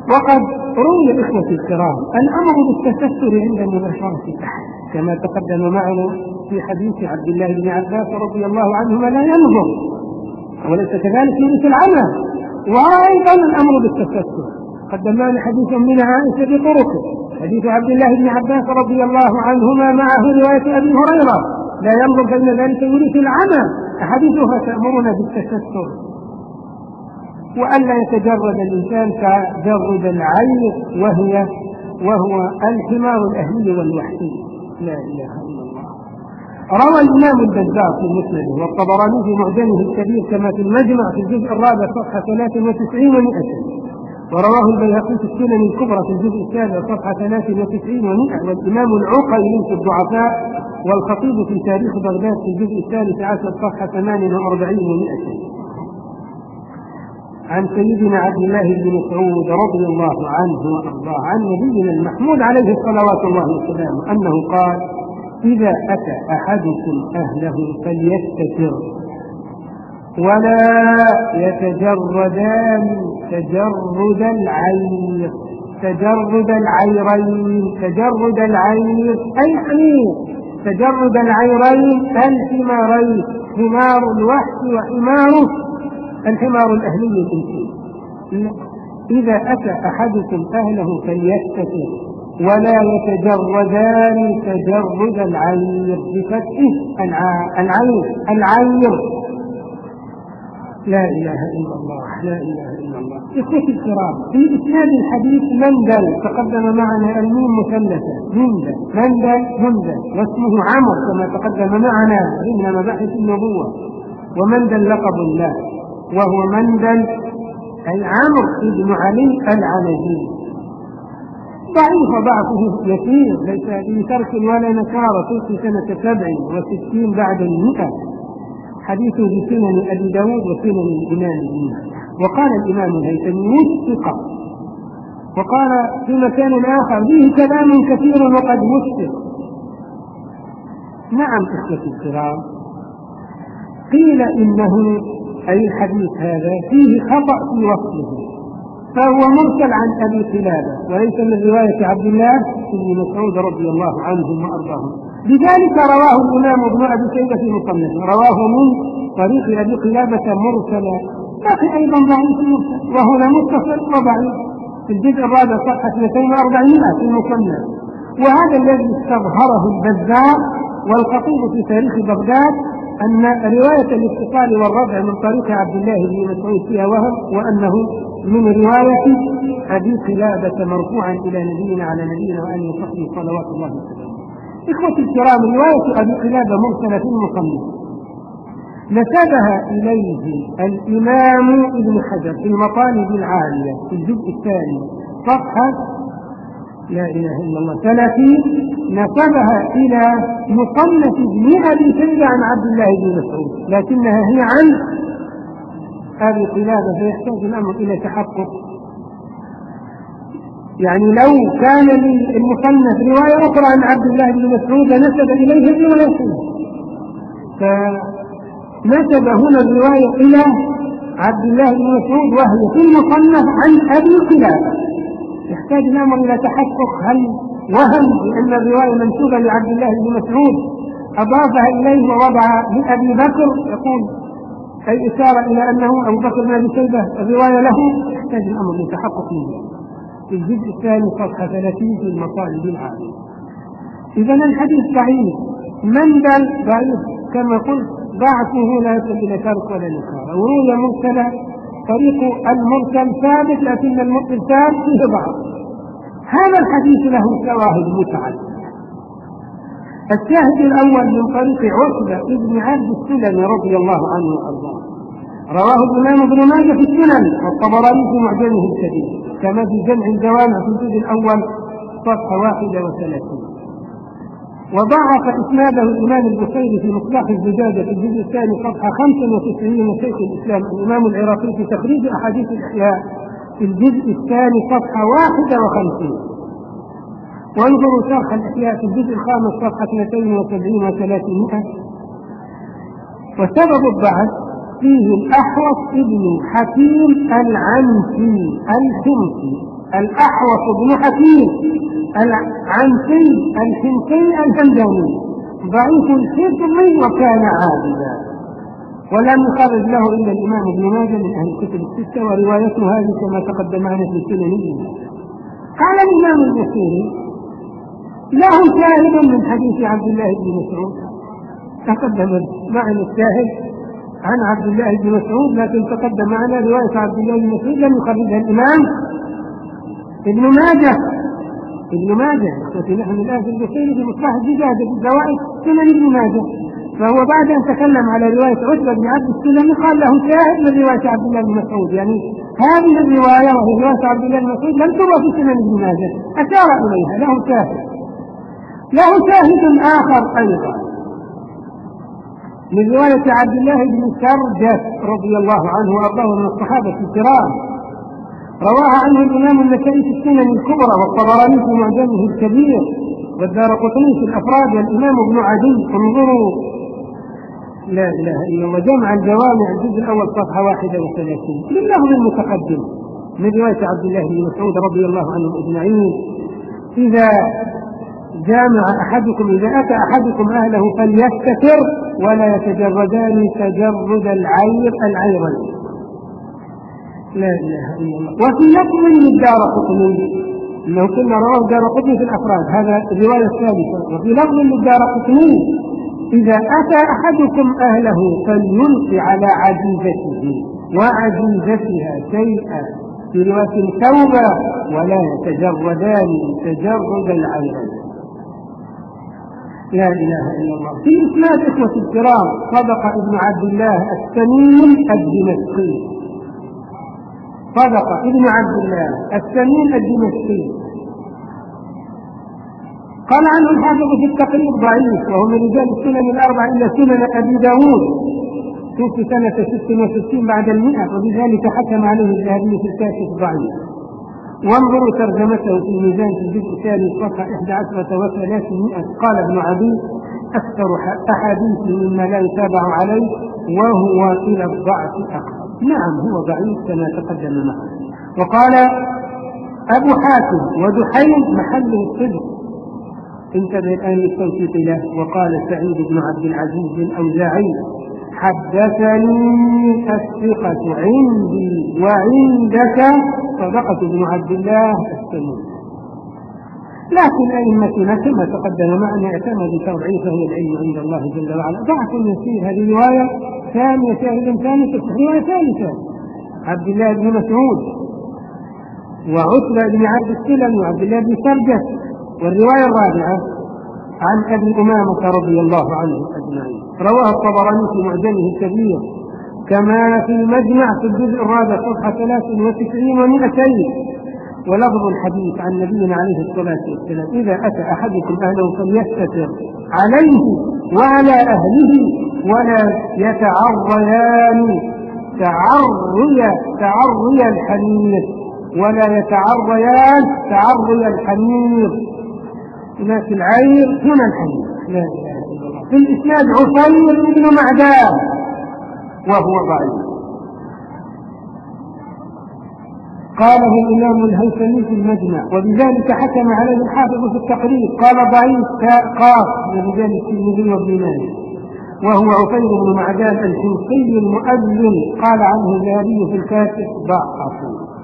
وقد روي الإخوة الكرام الأمر بالتستر عند مباشرة الأحد كما تقدم معنا في حديث عبد الله بن عباس رضي الله عنهما لا ينظر وليس كذلك يرث العمى. وأيضا الأمر بالتستر قدم معنا حديث من عائشة بطرقه، حديث عبد الله بن عباس رضي الله عنهما معه رواية أبي هريرة لا ينظر فإن ذلك يرث العمى، أحاديثها تأمرنا بالتستر وألا يتجرد الإنسان كجرد العين وهي وهو الحمار الأهلي والوحشي. لا إله إلا الله. روى الإمام البزار في مسنده والطبراني في معجمه الكبير كما في المجمع في الجزء الرابع صفحة ثلاث وتسعين ومئة، ورواه البيهقي في السنن الكبرى في الجزء السابع صفحة ثلاث وتسعين ومئة، والإمام العقيلي في الضعفاء، والخطيب في تاريخ بغداد في الجزء الثالث عشر صفحة ثمان وأربعين ومئة. عن سيدنا عبد الله بن مسعود رضي الله عنه وأرضاه عن نبينا المحمود عليه صلوات الله وسلامه أنه قال: إذا أتى أحدكم أهله فليستتر ولا يتجردان تجرد العير تجرد العيرين تجرد العير أي حمير تجرد العيرين الحمارين، حمار الوحش وحمار الحمار الأهلي الإنسي. إذا أتى أحدكم أهله فليستتر ولا يتجردان تجرد العير بفتح العين العير. لا إله إلا الله لا إله إلا الله. إخوتي الكرام، في إسناد الحديث مندل تقدم معنا الميم مثلثة مندل مندل مندل واسمه عمر كما تقدم معنا ضمن مباحث النبوة، ومندل لقب الله وهو مندل أي عمرو بن علي العنزي. ضعيف ضعفه يسير ليس بترك ولا نكارة في سنة سبع وستين بعد المئة، حديثه بسنن أبي داود وسنن الإمام ابن. وقال الإمام الهيثمي وثق، وقال في مكان آخر فيه كلام كثير وقد وثق. نعم إخوتي الكرام، قيل إنه أي الحديث هذا فيه خطأ في وصله، فهو مرسل عن أبي قلابة وليس من رواية عبد الله بن مسعود رضي الله عنه وأرضاه. لذلك رواه الإمام ابن أبي شيبة في مصنفه، رواه من طريق أبي قلابة مرسلا، لكن أيضا ضعيف مرسل، وهنا متصل وضعيف في الجزء الرابع صفحة اثنتين وأربعين في المصنف. وهذا الذي استظهره البزار والخطيب في تاريخ بغداد أن رواية الاتصال والرفع من طريق عبد الله بن مسعود فيها وهم، وأنه من رواية أبي قلابة مرفوعا إلى نبينا على نبينا وآله وصحبه صلوات الله وسلامه. إخوتي الكرام، رواية أبي قلابة مرسلة في المصنف نسبها إليه الإمام ابن حجر في المطالب العالية في الجزء الثاني صفحة لا إله إلا الله ثلاثين، نسبها إلى مصنف ابن أبي شيبة عن عبد الله بن مسعود، لكنها هي عن أبي قلابة، فيحتاج الأمر إلى تحقق. يعني لو كان للمصنف رواية أخرى عن عبد الله بن مسعود نسب إليه الرواية، فنسب هنا الرواية إلى عبد الله بن مسعود وهي في المصنف عن أبي قلابة. يحتاج الأمر إلى تحقق، هل وهم بأن الرواية منسوبة لعبد الله بن مسعود أضافها إليه ووضع لأبي بكر، يقول أي إشارة إلى أنه أبو بكر بن أبي شيبة الرواية له، يحتاج الأمر لتحقق منه في الجزء الثاني صفحة ثلاثين في المطالب العالية. إذا الحديث ضعيف، مندل ضعيف كما قلت، ضعفه لا يصل إلى ترك ولا نكارة، وروي مرسلا، طريق المرسل ثابت لكن المرسل ثابت فيه ضعف. هذا الحديث له شواهد متعددة. الشاهد الأول من طريق عتبة بن عبد السلمي رضي الله عنه وأرضاه، رواه الإمام ابن ماجه في السنن والطبراني في معجمه الكبير كما في جمع الجوامع في الجزء الأول صفحة واحدة وثلاثين. وضعف إسناده الإمام البخاري في مصباح الزجاجة في الجزء الثاني صفحة خمسة وتسعين من شيخ الإسلام الإمام العراقي في تخريج أحاديث الإحياء في الجزء الثاني صفحة واحدة وخمسين. وانظروا شرح الإحياء في الجزء الخامس صفحة اثنتين وسبعين وثلاثمائة. وسبب الضعف فيه الأحوص ابن حكيم العنسي الحمصي الأحوص بن حكيم العنسي الحمصي الهمداني ضعيف الحفظ وكان عابدا، ولم يخرج له إلا الإمام ابن ماجه من أهل الكتب الستة، وروايته هذه كما تقدم معنا في السنن. قال الإمام البخاري له شاهد من حديث عبد الله بن مسعود، تقدم معنا الشاهد عن عبد الله بن مسعود، لكن تقدم معنا رواية عبد الله بن مسعود لم يخرجها الإمام ابن ماجه. ابن ماجه نحن الآن في البخاري في مصباح الزجاجة في الزوائد سنن ابن ماجه، فهو بعد أن تكلم على رواية عتبة بن عبد السلمي قال له شاهد من رواية عبد الله بن مسعود، يعني هذه الرواية وهي رواية عبد الله بن مسعود لم تروى في سنن ابن ماجه، أشار إليها، له شاهد. له شاهد آخر أيضا من رواية عبد الله بن سرجس رضي الله عنه وأرضاه من الصحابة الكرام، رواها عنه الإمام النسائي في السنن الكبرى، والطبراني في معجمه الكبير، والدارقطني في الأفراد، والإمام ابن عدي. انظروا، لا إله إلا الله، جمع الجوامع الجزء الأول صفحة واحدة وثلاثين لللفظ المتقدم من رواية عبد الله بن مسعود رضي الله عنهم أجمعين: إذا جامع أحدكم إذا أتى أحدكم أهله فليستتر ولا يتجردان تجرد العير العيرين. لا إله إلا الله. وفي لفظ للدارقطني إنه كنا رواه الدارقطني في الأفراد، هذا الرواية الثالثة. وفي لفظ للدارقطني: إذا أتى أحدكم أهله فليلقي على عجيزته وعجيزتها شيئا، في رواية ثوبا ولا يتجردان تجرد العيرين. لا إله إلا الله. في إسناد إخوة الكرام صدق ابن عبد الله السمين الدمشقي، صدق ابن عبد الله السمين الدمشقي، قال عنه الحافظ في التقريب ضعيف، وهو من رجال السنن الأربع إلا سنن أبي داود، توفي سنة ست وستين بعد المئة، وبذلك حكم عليه الذهبي في الكاشف ضعيف. وانظروا ترجمته في الميزان في الجزء الثاني صفحة إحدى عشرة وثلاثمائة. قال ابن عدي: أكثر أحاديث مما لا يتابع عليه، وهو إلى الضعف أقرب. نعم هو ضعيف كما تقدم معه. وقال أبو حاتم: ودحيم محله الصدق، انتبه الآن للتوثيق له. وقال سعيد بن عبد العزيز الأوزاعي: حدثني الثقة عندي وعندك صدقة ابن عبد الله السمين. لكن أئمتنا كما تقدم معنا اعتمدوا تضعيفه العلم عند الله جل وعلا. ضعف يسير. هذه رواية ثانية، شاهد ثاني، رواية ثالثة: عبد الله بن مسعود وعتبة بن عبد السلمي وعبد الله بن سرجس. والرواية الرابعة عن أبي أمامة رضي الله عنه أجمعين، رواه الطبراني في معجمه الكبير، كما في المجمع في الجزء الرابع صفحة ثلاث وتسعين ومئتين. ولفظ الحديث عن نبينا عليه الصلاة والسلام: إذا أتى أحدكم أهله فليستتر عليه وعلى أهله ولا يتعريان تعري تعري الحمير ولا يتعريان تعري الحمير. هناك العير هنا الحمير. لا إله إلا الله. في الإسناد عصير بن معدان وهو ضعيف. قاله الإمام الهيثمي في المجمع، وبذلك حكم عليه الحافظ في التقريب، قال ضعيف قاف لرجال الترمذي وابن ماجه، وهو عصير بن معدان الحمصي المؤذن، قال عنه الذهبي في الكاشف ضعف.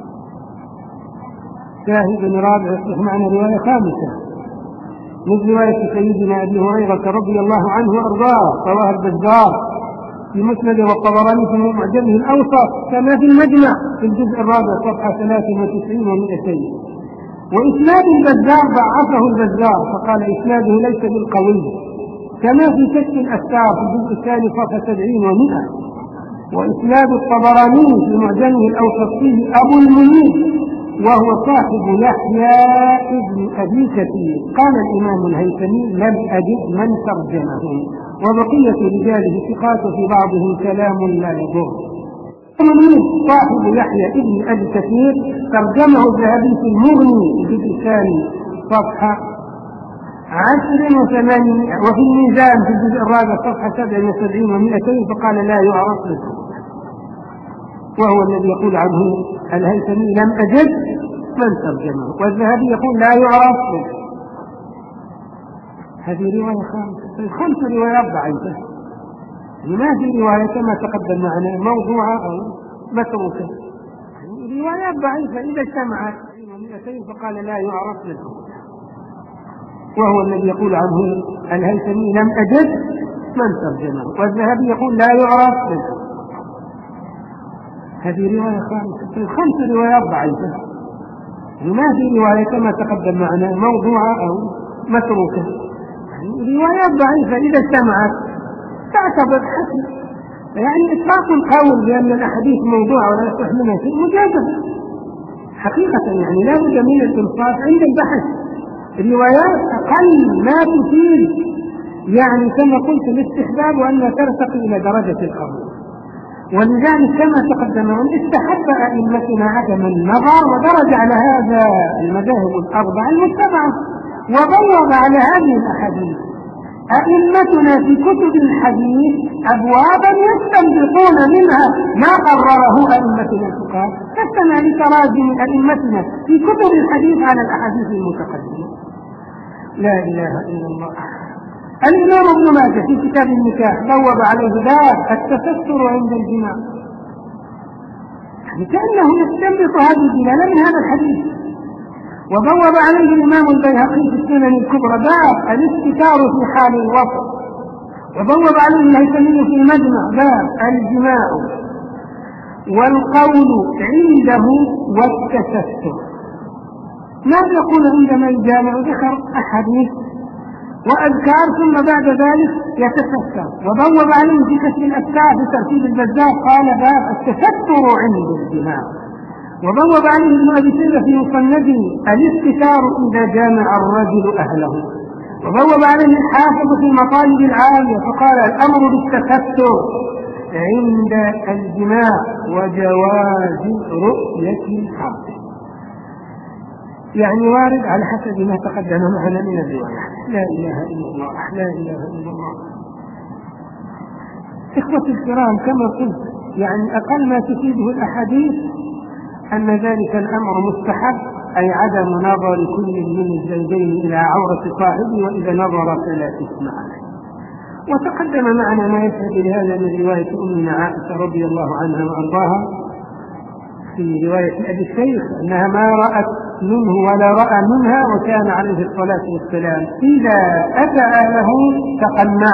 شاهد رابع يصلح معنا رواية خامسة من رواية سيدنا أبي هريرة رضي الله عنه وأرضاه، رواه البزار في مسند والطبراني في معجمه الأوسط، كما في المجمع في الجزء الرابع صفحة ثلاث وتسعين ومئتين. وإسناد البزار ضعفه البزار فقال إسناده ليس بالقوي، كما في كشف الأستار في الجزء الثاني صفحة سبعين ومئة. وإسناد الطبراني في معجمه الأوسط فيه أبو المنيب وهو صاحب يحيى ابن أبي كثير. قال الإمام الهيثمي: لم أجد من ترجمه، وبقية رجاله ثقات في بعضهم كلام لا يضر. صاحب يحيى ابن أبي كثير ترجمه الذهبي في المغني الجزء الثاني صفحة عشر وثمانين، وفي الميزان في الجزء الرابع صفحة سبع وسبعين ومئتين، فقال لا يعرف له، وهو الذي يقول عنه الهيثمي: لم أجد من ترجمه، والذهبي يقول لا يعرف منه. هذه رواية خامسة. الخمس روايات ضعيفة، ما في رواية كما تقدم معنا موضوعة أو متروكة، روايات ضعيفة إذا اجتمعت ومئتين فقال لا يعرف منه، وهو الذي يقول عنه الهيثمي لم أجد من ترجمه، والذهبي يقول لا يعرف منه. هذه رواية خامسة. الخمس روايات ضعيفة، ما في رواية كما تقدم معنا موضوعة أو متروكة، روايات ضعيفة إذا اجتمعت تعتبر حسن. يعني إطلاق القول بأن الأحاديث موضوعة ولا يصح منها شيء مجازفة حقيقة، يعني لا بد من الإنصاف عند البحث. روايات أقل ما تفيد يعني كما قلت الاستحباب وأن ترتقي إلى درجة القبول، ولذلك كما تقدم أن استحب أئمتنا عدم النظر ودرج على هذا المذاهب الأربعة المتبعة وبوض على هذه الأحاديث أئمتنا في كتب الحديث أبوابا يستنبطون منها ما قرره أئمتنا الفقهاء، فاستمع لتراجم أئمتنا في كتب الحديث على الأحاديث المتقدمة. لا إله إلا الله. الإمام ابن ماجه في كتاب النكاح بوب عليه باب التستر عند الجماع، يعني كأنه يستنبط هذه الدلالة من هذا الحديث. وبوب عليه الإمام البيهقي في السنن الكبرى باب الاستتار في حال الوصف، وبوب عليه الهيثمي في المجمع باب الجماع والقول عنده والتستر. ماذا يقول عندما يجامع؟ ذكر أحاديث وأذكار ثم بعد ذلك يتستر. وبوب عليه في كشف الأفكار في ترتيب البزار قال باب التستر عند الجماع. وبوب عليه ابن أبي شيبة في مصنفه الاستتار إذا جامع الرجل أهله. وبوب عليه الحافظ في مطالب العالية فقال الأمر بالتستر عند الجماع وجواز رؤية الحق، يعني وارد على حسب ما تقدم معنا من الروايات. لا إله إلا الله، لا إله إلا الله. إخوة الكرام، كما قلت يعني أقل ما تفيده الأحاديث أن ذلك الأمر مستحب، أي عدم نظر كل من الزوجين إلى عورة صاحبه، وإذا نظر فلا إثم عليه. وتقدم معنا ما يشهد لهذا من رواية أمنا عائشة رضي الله عنها وأرضاها في رواية أبي الشيخ أنها ما رأت منه ولا رأى منها، وكان عليه الصلاة والسلام إذا أتى أهله تقنع.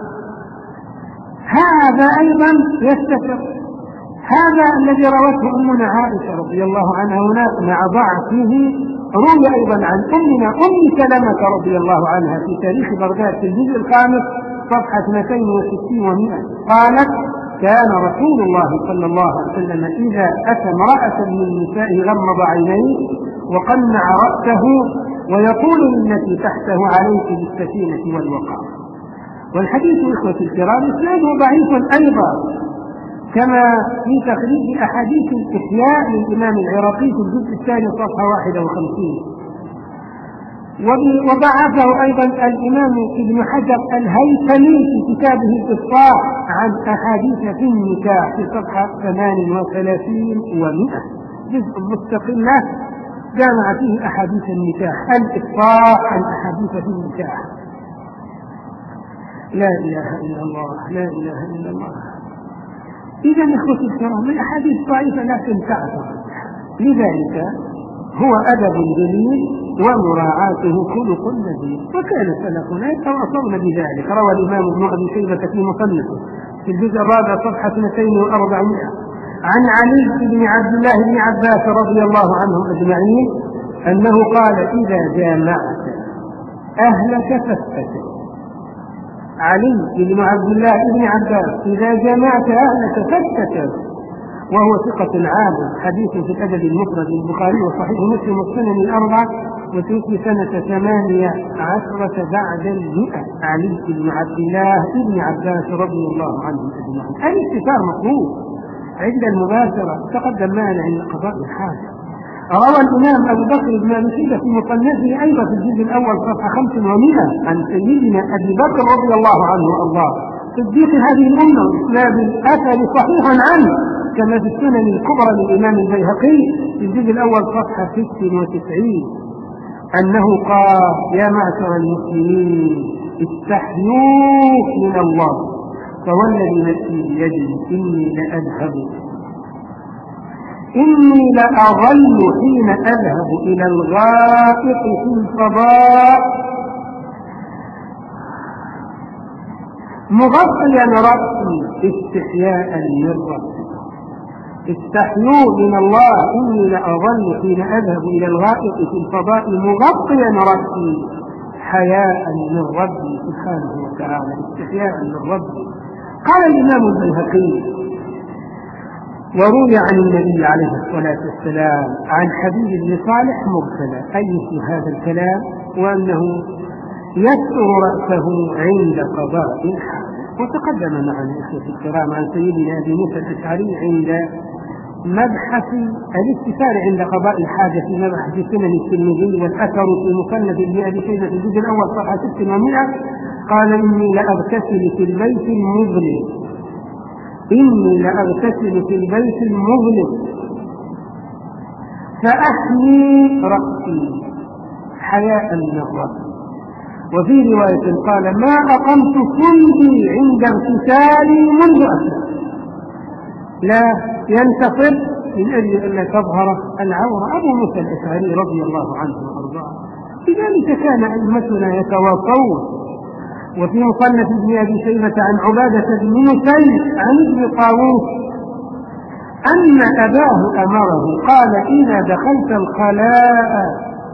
هذا أيضا يستفر، هذا الذي روته أمنا عائشة رضي الله عنها هنا مع ضعفه روي أيضا عن أمنا أم سلمة رضي الله عنها في تاريخ بغداد في الجزء الخامس صفحة اثنتين وستين ومئة قالت كان رسول الله صلى الله عليه وسلم إذا أتى امرأة من نسائه غمض عينيه وقنع رأسه ويقول للتي تحته عليك بالسكينة والوقار. والحديث إخوة الكرام إسناده ضعيف أيضا، كما في تخريج أحاديث الإحياء للإمام العراقي في الجزء الثاني صفحة واحد وخمسين. وضعفه أيضا الإمام ابن حجر الهيثمي في كتابه الإصلاح عن أحاديث في النكاح في صفحة ثمان وثلاثين ومئة، جزء مستقلة جامع فيه أحاديث النكاح، الإصلاح عن أحاديث في النكاح. لا إله إلا الله، لا إله إلا الله. إذا إخوة الكرام الأحاديث ضعيفة لكن تعثر، لذلك هو أدب جليل ومراعاته خلق نبيل، وكان سلفنا يتواصون بذلك. روى الإمام ابن أبي شيبة في مصنفه في الجزء الرابع صفحة اثنتين وأربعمائة عن علي بن عبد الله بن عباس رضي الله عنهم أجمعين أنه قال إذا جامعت أهلك فاستتر. علي بن عبد الله بن عباس إذا جمعت أهلك فاستتر، وهو ثقة عابد، حديث في الأدب المفرد البخاري وصحيح مسلم والسنن الأربعة، وتوفي سنة ثمانية عشرة بعد المئة. علي بن عبد الله بن عباس رضي الله عنهم أجمعين. الاستتار مطلوب عند المباشرة، تقدم معنا عند قضاء الحاجة. روى الإمام أبو بكر بن أبي شيبة في مصنفه أيضا في الجزء الأول صفحة خمس ومئة عن سيدنا أبي بكر رضي الله عنه الله صديق هذه الأمة وإسناد الأثر صحيحا عنه كما في السنن الكبرى للإمام البيهقي في الجزء الأول صفحة ستة وتسعين أنه قال: يا معشر المسلمين استحيوا من الله، فوالذي نفسي بيده إني لأذهب إني لأظل حين أذهب إلى الغائط في الفضاء مغطيا رأسي استحياء من رأسي. استحيوا من الله إني لأظل حين أذهب إلى الغائط في الفضاء مغطيا رأسي حياء من ربي سبحانه وتعالى، استحياء من ربي. قال الإمام البيهقي: وروي عن النبي عليه الصلاة والسلام عن حبيب بن صالح مرسلا أي في هذا الكلام، وأنه يستر رأسه عند قضاء الحاجة. وتقدم معنا إخوة الكرام عن سيدنا أبي موسى الأشعري عند مبحث الاستثار عند قضاء الحاجة في مبحث سنن الترمذي، والأثر في مصنف ابن أبي شيبة في الجزء الأول صفحة ستة ومئة. قال: إني لأغتسل في البيت المظلم إني لأغتسل في البيت المظلم فأحمي رأسي حياء من رأسي. وفي رواية قال: ما أقمت صلبي عند اغتسالي منذ أسلم، لا ينتصر من أجل أن تظهر العورة. أبو موسى الأشعري رضي الله عنه وأرضاه. لذلك كان أئمتنا يتواصون. وفي مصنف ابن أبي شيبة عن عبادة بن نسيب عن ابن طاووس أن أباه أمره قال: إذا دخلت الخلاء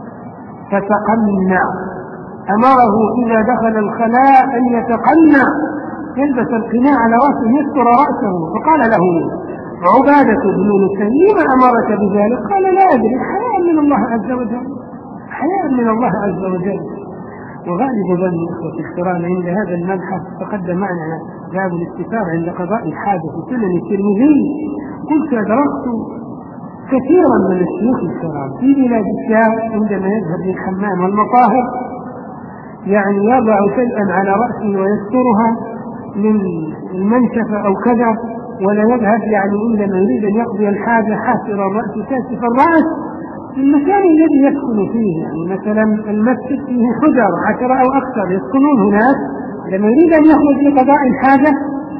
فتقنع. أمره إذا دخل الخلاء أن يتقنع، يلبس القناع على رأسه يستر رأسه. فقال له عبادة بن نسيب: لما أمرك بذلك؟ قال: لا أدري، حياء من الله عز وجل، حياء من الله عز وجل. وغالب ظن إخوة الكرام عند هذا المبحث تقدم معنا باب الاستثار عند قضاء الحاجة في سنن الترمذي. قلت: درست كثيرا من الشيوخ الكرام في بلاد الشام عندما يذهب للحمام والمطاهر يعني يضع شيئا على رأسه ويسترها من المنشفة أو كذا، ولا يذهب يعني عندما يريد أن يقضي الحاجة حاسر الرأس كاشف الرأس في المكان الذي يسكن فيه. يعني مثلا المسجد فيه حجر عشرة أو أكثر يسكنون هناك، لما يريد أن يخرج لقضاء الحاجة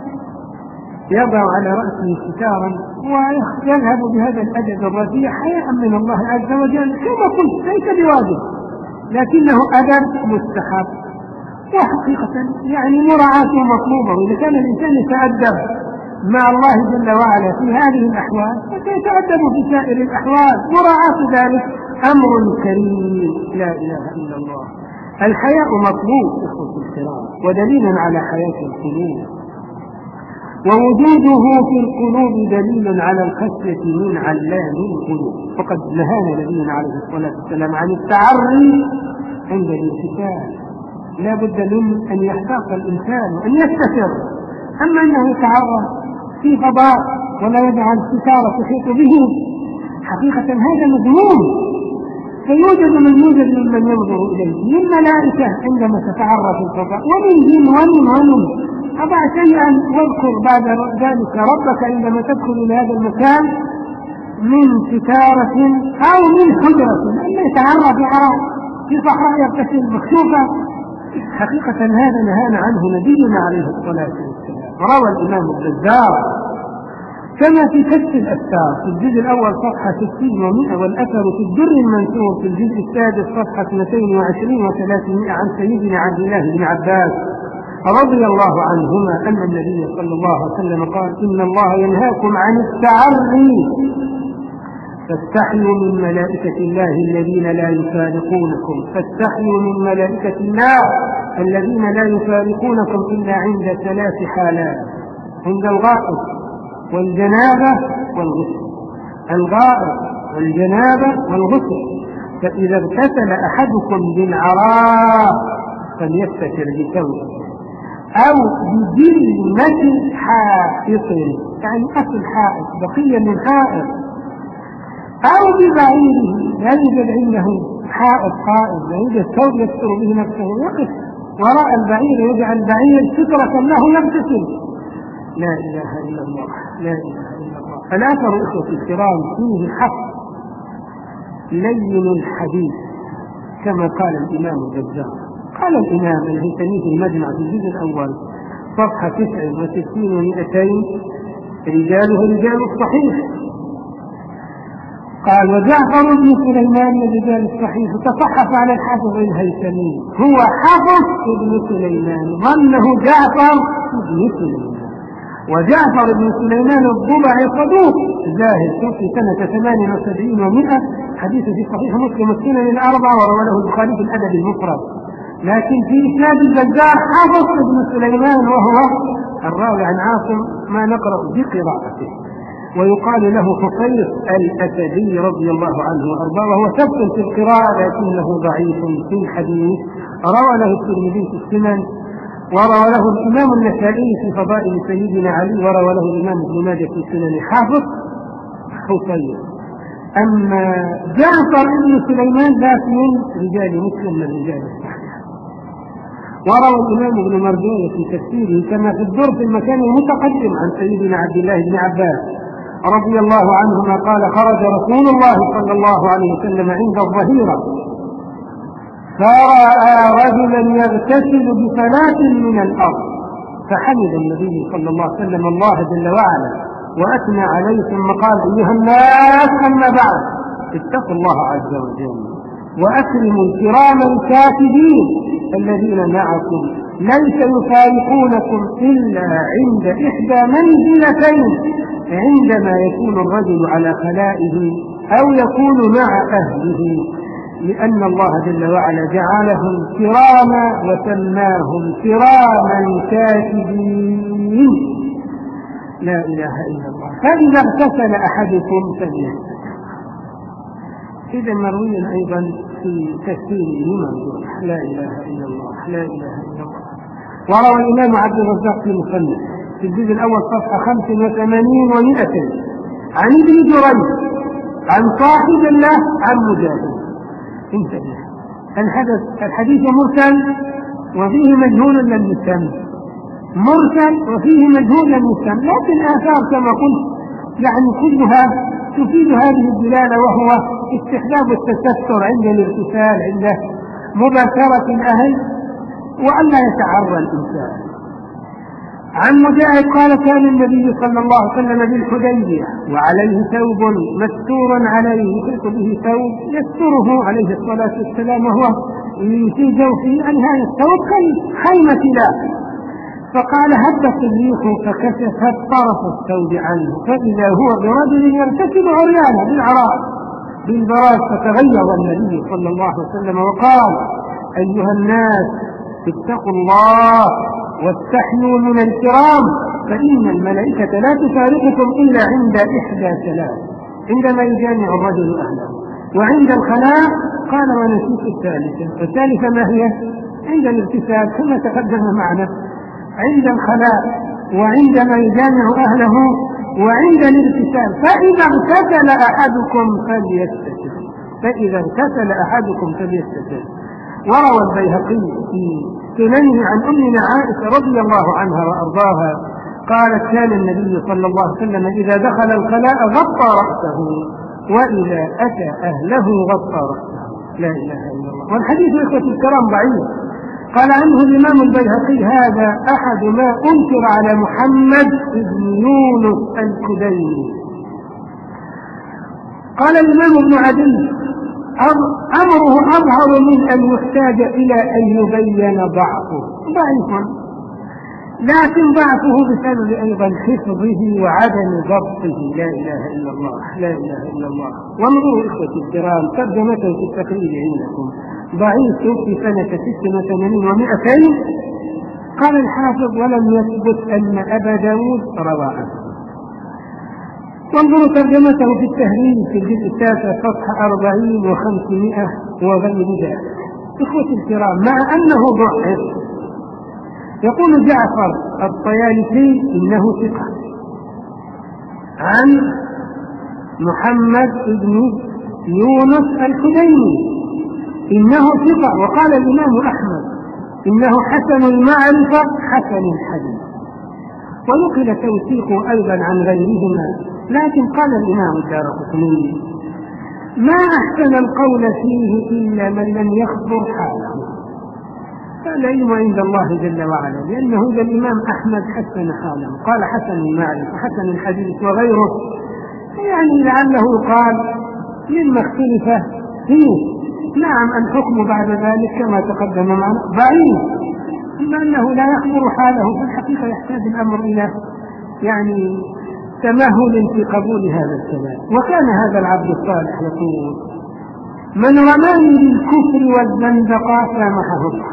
يضع على رأسه ستارا ويذهب بهذا الأدب الرفيع حياء من الله عز وجل. كما قلت ليس بواجب، لكنه أدب مستحب، وحقيقة يعني مراعاته مطلوبة. وإذا كان الإنسان يتأدب مع الله جل وعلا في هذه الأحوال فسيتأدب في سائر الأحوال. مراعاة ذلك أمر كريم، لا إله إلا الله. الحياء مطلوب إخوة الكرام، ودليل على حياة القلوب، ووجوده في القلوب دليل على الخشية من علام القلوب. فقد نهانا نبينا عليه الصلاة والسلام عن التعري عند الانتفاع. لا بد من أن يحتاط الإنسان وأن يستتر. أما أنه يتعرى في فضاء ولا يجعل ستارة تحيط به، حقيقة هذا مذموم. فيوجد من يوجد ممن ينظر إليه من ملائكة عندما تتعرى في الفضاء، ومن جن ومن ومن. أضع شيئا واذكر بعد ذلك ربك عندما تدخل إلى هذا المكان من ستارة أو من حجرة، أما يتعرى في عراء في صحراء يغتسل مكشوفة. حقيقة هذا نهانا عنه نبينا عليه الصلاة والسلام. روى الإمام البزار كما في كشف الأستار في الجزء الأول صفحة ستين ومئة، والأثر في الدر المنثور في الجزء السادس صفحة اثنتين وعشرين وثلاثمائة عن سيدنا عبد الله بن عباس رضي الله عنهما أن النبي صلى الله عليه وسلم قال: إن الله ينهاكم عن التعري فاستحيوا من ملائكة الله الذين لا يفارقونكم فاستحيوا من ملائكة الله الذين لا يفارقونكم إلا عند ثلاث حالات: عند الغائط والجنابة والغسل. الغائط والجنابة والغسل. فإذا اغتسل أحدكم بالعراء فليستتر بثوبه أو بجلمة حائط، يعني أصل حائط بقية من حائط، أو ببعيره، لا يوجد عنده حائط قائم، لا يوجد ثوب يستر به نفسه، يقف وراء البعير ويجعل البعير سترة له يغتسل. لا إله إلا الله، لا إله إلا الله. الأثر إخوة الكرام فيه حق لين الحديث كما قال الإمام البزار. قال الإمام الهيثمي في المجمع في الجزء الأول صفحة تسع وستين ومئتين: رجاله رجال الصحيح. قال: وجعفر بن سليمان من رجال الصحيح. تصحف على الحافظ الهيثمي: هو حفص بن سليمان، ظنه جعفر بن سليمان. وجعفر بن سليمان الضبعي صدوق زاهد، توفي سنة ثمان وسبعين ومئة، حديث في صحيح مسلم والسنن الأربعة، وروى له البخاري في الأدب المفرد. لكن في إسناد البزار حفص بن سليمان، وهو الراوي عن عاصم ما نقرأ بقراءته، ويقال له حفيص الأسدي رضي الله عنه وأرضاه، وهو ثبت في القراءة لكنه ضعيف في الحديث. روى له الترمذي في السنن، وروى له الإمام النسائي في فضائل سيدنا علي، وروى له الإمام ابن ماجه في سنن حافظ حفيص. أما جعفر بن سليمان ذات من رجال مسلم من رجال الصحيح. وروى الإمام ابن مرجوية في تفسيره كما في الدر في المكان المتقدم عن سيدنا عبد الله بن عباس رضي الله عنهما قال: خرج رسول الله صلى الله عليه وسلم عند الظهيرة فرأى رجلا يغتسل بفلاة من الأرض، فحمد النبي صلى الله عليه وسلم الله جل وعلا وأثنى عليه، ثم قال: أيها الناس، أما بعد، اتقوا الله عز وجل وأكرموا الكرام الكاتبين الذين معكم ليس يفارقونكم إلا عند إحدى منزلتين: عندما يكون الرجل على خلائه أو يكون مع أهله، لأن الله جل وعلا جعلهم كراما وسماهم كراما كاتبين. لا إله إلا الله. فإذا اغتسل أحدكم فليغتسل. إذا مروي أيضا في تفسير الإمام لا إله إلا الله لا إله إلا الله. وروى الإمام عبد الرزاق في المصنف في الجزء الأول صفحة خمس وثمانين ومئة عن ابن جريج عن صاحب الله عن مجاهد. انتبه، الحدث الحديث مرسل وفيه مجهول لم يسم، مرسل وفيه مجهول لم يسم، لكن آثار كما قلت يعني كلها تفيد هذه الدلالة، وهو استحباب التستر عند الارتسال عند مباشرة الأهل وأن لا يتعرى الإنسان. عن مجاهد قال: كان النبي صلى الله عليه وسلم بالحديبية وعليه ثوب مستور عليه، يحيط به ثوب يستره عليه الصلاة والسلام، وهو في جوفه أنهاء الثوب خيمة له، فقال: هبت الريح فكشفت طرف الثوب عنه، فإذا هو برجل يرتكب عريانا بالعراء بالبراز، فتغير النبي صلى الله عليه وسلم وقال: أيها الناس، اتقوا الله واستحيوا من الكرام، فإن الملائكة لا تفارقكم إلا عند إحدى ثلاث: عندما يجامع الرجل أهله، وعند الخلاء، قال ونسيت الثالثة. الثالثة ما هي؟ عند الارتسال كما تقدم معنا، عند الخلاء وعندما يجامع أهله وعند الارتسال. فإذا اغتسل أحدكم فليستتر فإذا اغتسل أحدكم فليستتر. وروى البيهقي في سننه عن أمنا عائشة رضي الله عنها وأرضاها قالت: كان النبي صلى الله عليه وسلم إذا دخل الخلاء غطى رأسه، وإذا أتى أهله غطى رأسه. لا إله إلا الله. والحديث إخوة الكرام ضعيف. قال عنه الإمام البيهقي: هذا أحد ما أنكر على محمد بن يونس الكديني. قال الإمام ابن عدي: أمره أظهر من أن يحتاج إلى أن يبين ضعفه. ضعيف، لكن ضعفه بسبب أيضا حفظه وعدم ضبطه. لا إله إلا الله لا إله إلا الله. وانظروا إخوة الكرام ترجمته في التقرير عندكم: ضعيف في سنة ست وثمانين ومئتين. قال الحافظ: ولم يثبت أن أبا داود روى عنه. وانظروا ترجمته في التهريب في الجزء التاسع صفحة أربعين وخمسمائة وغير ذلك. إخوة الكرام، مع أنه ضعيف، يقول جعفر الطيالسي إنه ثقة عن محمد بن يونس الكديني إنه ثقة. وقال الإمام أحمد إنه حسن المعرفة حسن الحديث. ونقل توثيقه أيضا عن غيرهما لكن قال الإمام الدارقطني: ما أحسن القول فيه إلا من لم يخبر حاله. العلم عند الله جل وعلا، لأنه إذا الإمام أحمد حسن حاله، قال حسن المعرفة حسن الحديث وغيره، يعني لعله قال مما اختلف فيه. نعم الحكم بعد ذلك كما تقدم معنا ضعيف، إما أنه لا يخبر حاله، في الحقيقة يحتاج الأمر إلى يعني تمهل في قبول هذا الكلام. وكان هذا العبد الصالح يقول: من رماني بالكفر والزندقة سامحه الله،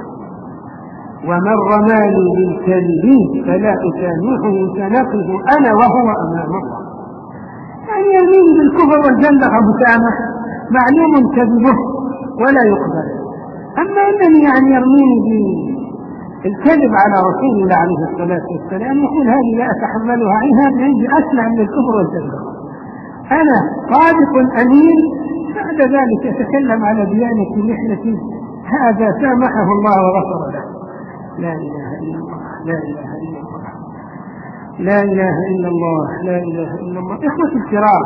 ومن رماني بالكذب فلا أسامحه سنقف أنا وهو أمام الله. يعني يرميني بالكفر والزندقة مسامح، معلوم كذبه ولا يقبل. أما أنني يعني يرميني بالكذب على رسول الله عليه الصلاة والسلام، يقول هذه لا أتحملها، عنها عندي أسمع من الكفر والزندقة، أنا صادق أمين. بعد ذلك يتكلم على ديانة محنتي، هذا سامحه الله وغفر له. لا إله إلا الله، لا إله إلا الله، لا إله إلا الله، لا إله إلا الله. إخوة الكرام،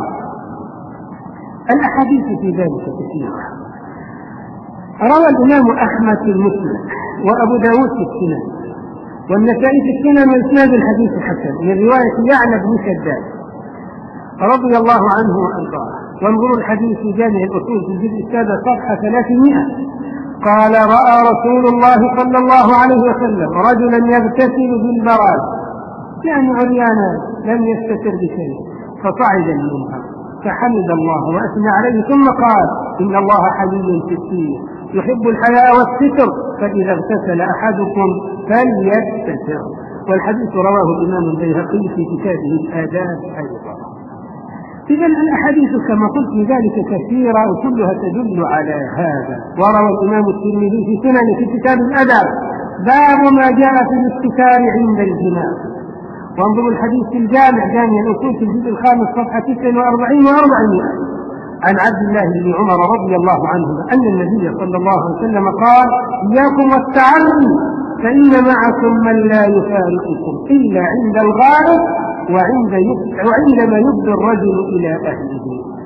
الأحاديث في ذلك كثيرة. روى الإمام أحمد في المسند، وأبو داود في السنن، والنسائي في السنن، وإسناد الحديث الحسن من رواية يعلى بن شداد رضي الله عنه وأرضاه. وانظروا الحديث في جامع الأصول في الجزء السادس صفحة ثلاثمائة. قال: رأى رسول الله صلى الله عليه وسلم رجلا يغتسل بالبراد، يعني عريانا لم يستتر بشيء، فصعد المنبر فحمد الله وأثنى عليه، ثم قال: إن الله حليم ستير يحب الحياء والستر، فإذا اغتسل أحدكم فليستتر. والحديث رواه الإمام البيهقي في كتابه الآداب أيضا. إذا الأحاديث كما قلت في ذلك كثيرة وكلها تدل على هذا. وروى الإمام الترمذي في سنن في كتاب الأدب باب ما جاء في الاستتار عند الجناح. وانظروا الحديث في الجامع جامع الأصول في الجزء الخامس صفحة تسعة وأربعين وأربعمائة عن عبد الله بن عمر رضي الله عنهما أن النبي صلى الله عليه وسلم قال: إياكم والتعري، فإن معكم من لا يفارقكم إلا عند الغائب وعند وعندما يبدو الرجل إلى أهله،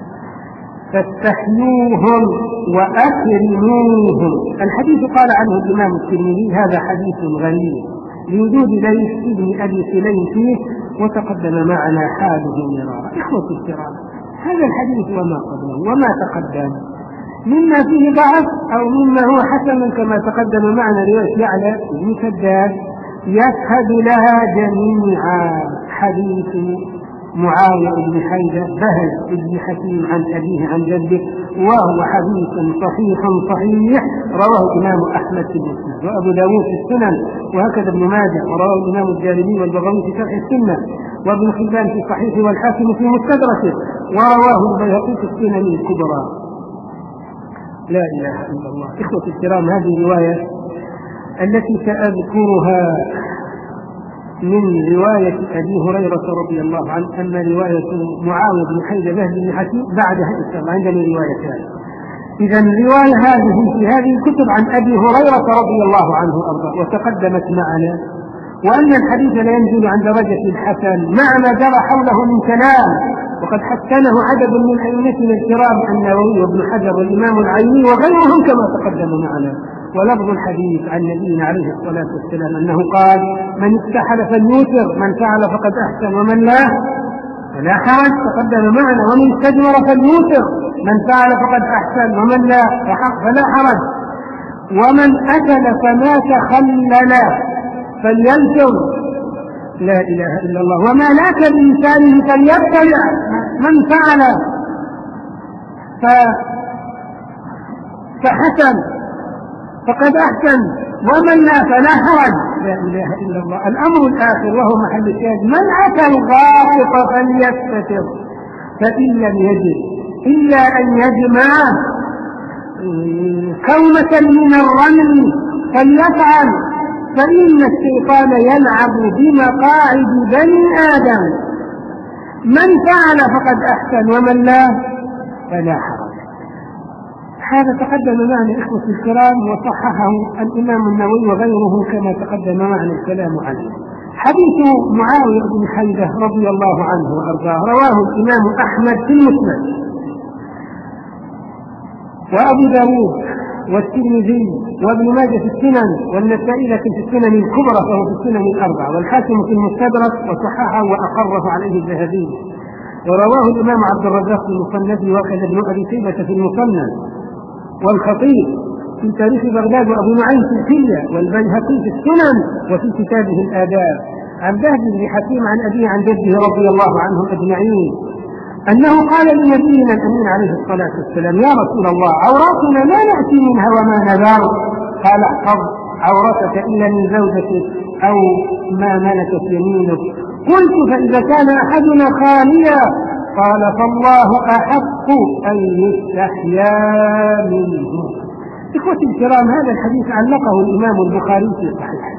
فاستحيوهم وأكرموهم. الحديث قال عنه الإمام الترمذي: هذا حديث غريب لوجود ليث ابن أبي سليم فيه، وتقدم معنا حاله مرارا. إخوة الكرام، هذا الحديث وما قبله وما تقدم مما فيه ضعف أو مما هو حسن كما تقدم معنا رواية يعلى بن شداد يشهد لها جميعا حديث معاوية بن حيدة بهز بن حكيم عن أبيه عن جده، وهو حديث صحيح صحيح رواه الإمام أحمد في المسند، وأبو داود في السنن، وهكذا ابن ماجه، ورواه الإمام الدارمي والبغوي في شرح السنة، وابن حبان في صحيح والحاكم في مستدركه، ورواه البيهقي في السنن الكبرى. لا إله إلا الله. إخوة الكرام، هذه الرواية التي سأذكرها من رواية أبي هريرة رضي الله عنه، أما رواية معاوية بن حيدة بهز بن حكيم بعدها إن شاء الله عندنا روايتان. إذا الرواية هذه في هذه الكتب عن أبي هريرة رضي الله عنه وأرضاه، وتقدمت معنا، وأن الحديث لا ينزل عن درجة الحسن مع ما جرى حوله من كلام، وقد حسنه عدد من أئمتنا الكرام النووي وابن حجر والإمام العيني وغيرهم كما تقدم معنا. ولفظ الحديث عن نبينا عليه الصلاة والسلام أنه قال: من استحل فليوتر، من فعل فقد أحسن ومن لا فلا حرج. تقدم معنا: ومن استجمر فليوتر، من فعل فقد أحسن ومن لا فلا حرج. ومن أكل فما تخلل فليلتر. لا إله إلا الله. وما لاك بإنسانه فليبتلع، من فعل فحسن فقد أحسن ومن لا فلا حرج. لا إله إلا الله. الأمر الآخر وهو محل الشاهد: من أتى الغائط فليستتر، فإن لم يجد إلا أن يجمع كومة من الرمل فليفعل، فإن الشيطان يلعب بمقاعد بني آدم. من فعل فقد أحسن ومن لا فلا حرج. هذا تقدم معنا إخوة الكرام، وصححه الإمام النووي وغيره كما تقدم معنا الكلام عنه. حديث معاوية بن حيدة رضي الله عنه وأرضاه رواه الإمام أحمد في المسند وأبو داود والترمذي وابن ماجه في السنن والنسائي لكن في السنن الكبرى فهو في السنن الأربعة والحاكم في المستدرك وصححه وأقره عليه الذهبي. ورواه الإمام عبد الرزاق في المصنف وكذا ابن أبي شيبة في المصنف والخطيب في تاريخ بغداد وأبو نعيم في الحلية والبيهقي في السنن وفي كتابه الآداب عن بهز بن حكيم عن أبيه عن جده رضي الله عنهم أجمعين أنه قال لنبينا الأمين عليه الصلاة والسلام: يا رسول الله، عوراتنا لا نأتي منها وما نذر. قال: احفظ عورتك إلا من زوجتك أو ما ملكت يمينك. قلت: فإذا كان أحدنا خاليا؟ قال: فالله أحق أن يستحيا منه. إخوتي الكرام، هذا الحديث علقه الإمام البخاري في صحيحه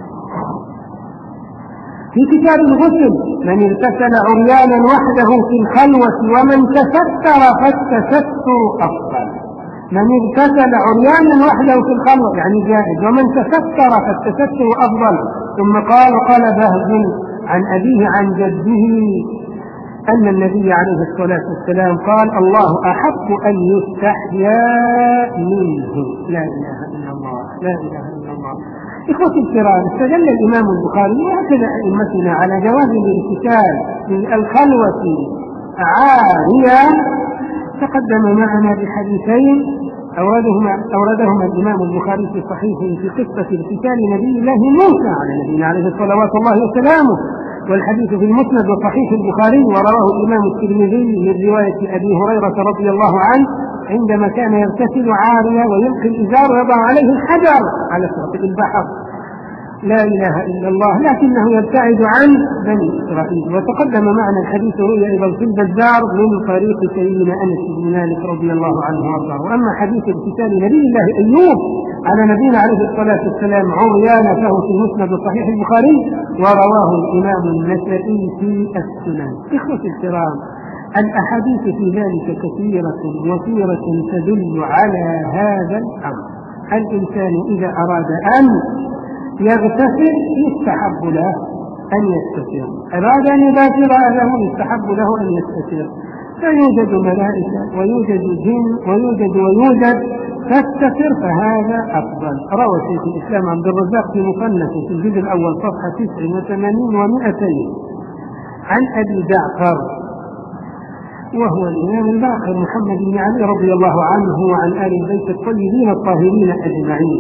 في كتاب الغسل: من اغتسل عريانا وحده في الخلوة ومن تستر فالتستر أفضل. من اغتسل عريانا وحده في الخلوة يعني جائز، ومن تستر فالتستر أفضل. ثم قال قال بهز عن أبيه عن جده أن النبي عليه الصلاة والسلام قال: الله أحق أن يستحيا منه. لا إله إلا الله، لا إله إلا الله. إخوتي الكرام، استدل الإمام البخاري وهكذا أئمتنا على جواز الاغتسال في الخلوة عاريا. تقدم معنا بحديثين أوردهما, أوردهما الإمام البخاري في صحيحه في قصة اغتسال نبي الله موسى على نبينا عليه صلوات الله وسلامه، والحديث في المسند وصحيح البخاري. ورواه الإمام الترمذي من رواية أبي هريرة رضي الله عنه عندما كان يغتسل عاريا ويلقي الإزار ويضع عليه الحجر على شاطئ البحر. لا إله إلا الله، لكنه يبتعد عن بني إسرائيل. وتقدم معنا الحديث روي أيضا في البزار من طريق سيدنا أنس بن مالك رضي الله عنه وارضاه. وأما حديث اغتسال نبي الله أيوب على نبينا عليه الصلاة والسلام عريانا فهو في المسند صحيح البخاري، ورواه الإمام النسائي في السنن. إخوتي الكرام، الأحاديث في ذلك كثيرة وثيرة تدل على هذا الأمر. الإنسان إذا أراد أن يغتسل يستحب له أن يستتر، أراد أن يباشر أهله يستحب له أن يستتر. فيوجد ملائكة ويوجد جن ويوجد ويوجد فاستتر، فهذا أفضل. روى شيخ الإسلام عبد الرزاق في مصنفه في الجزء الأول صفحة تسع وثمانين ومئتين عن أبي جعفر وهو الإمام الباقر محمد بن علي رضي الله عنه وعن آل البيت الطيبين الطاهرين أجمعين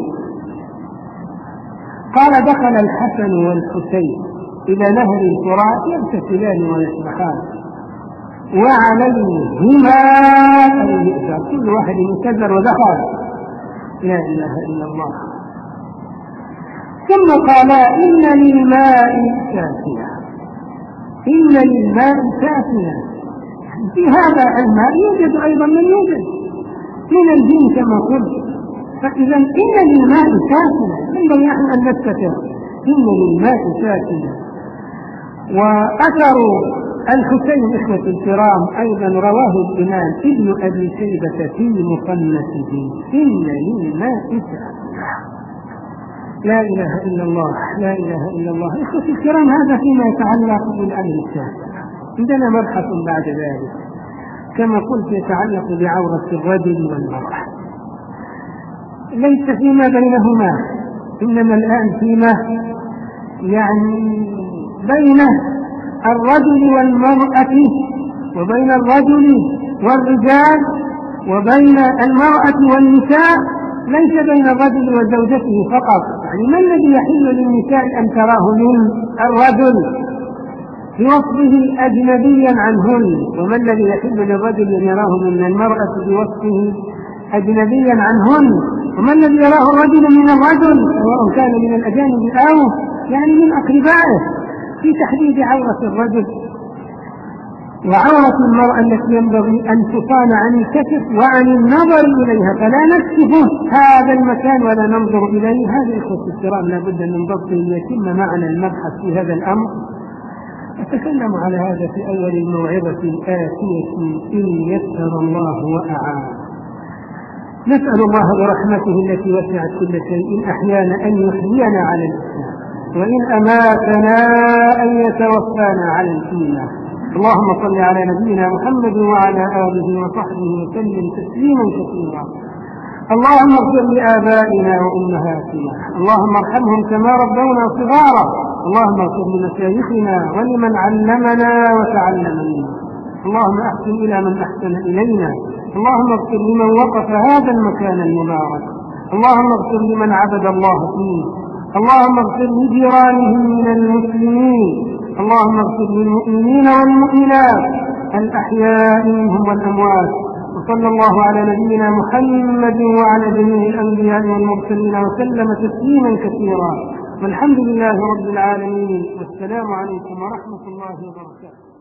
قال: دخل الحسن والحسين إلى نهر الفرات يغتسلان ويسبحان وعليهما الإئزار، كل واحد يكبر ودخل. لا إله إلا الله. ثم قال: إن للماء سافنة، إن للماء سافنة. في هذا الماء يوجد أيضا من يوجد من الجن كما قلت، فإذا إن للماء سافنة ينبغي أن نستتر. إن للماء سافنة. وأثر الحسين إخوة الكرام أيضا رواه الإمام ابن أبي شيبة في مصنفه: إن للماء سافنة. لا إله إلا الله، لا إله إلا الله. إخوة الكرام، هذا فيما يتعلق بالأمر السافنة. عندنا مبحث بعد ذلك كما قلت يتعلق بعورة الرجل والمرأة، ليس فيما بينهما، إنما الآن فيما يعني بين الرجل والمرأة وبين الرجل والرجال وبين المرأة والنساء، ليس بين الرجل وزوجته فقط. يعني ما الذي يحل للنساء أن تراه من الرجل بوصفه أجنبيا عنهن، وما الذي يحل للرجل أن يراه من المرأة بوصفه أجنبيا عنهن، وما الذي يراه الرجل من الرجل سواء كان من الأجانب أو يعني من أقربائه، في تحديد عورة الرجل وعورة المرأة التي ينبغي أن تصان عن الكشف وعن النظر إليها، فلا نكشف هذا المكان ولا ننظر إليه. هذا إخوة الكرام لا بد من ضبط يتم معنا المبحث في هذا الأمر. أتكلم على هذا في أول الموعظة الآتية إن يسر الله وأعان. نسأل الله برحمته التي وسعت كل شيء أحيانا أن يحيينا على الإسلام، وإن أماتنا أن يتوفانا على الإيمان. اللهم صل على نبينا محمد وعلى آله وصحبه وسلم تسليما كثيرا. اللهم اغفر لآبائنا وأمهاتنا، اللهم ارحمهم كما ربونا صغارا. اللهم اغفر لمشايخنا ولمن علمنا وتعلم منا. اللهم احسن إلى من أحسن إلينا. اللهم اغفر لمن وقف هذا المكان المبارك. اللهم اغفر لمن عبد الله فيه. اللهم اغفر لجيرانهم من المسلمين. اللهم اغفر للمؤمنين والمؤمنات الأحياء منهم والأموات. وصلى الله على نبينا محمد وعلى جميع الأنبياء والمرسلين وسلم تسليما كثيرا، والحمد لله رب العالمين، والسلام عليكم ورحمة الله وبركاته.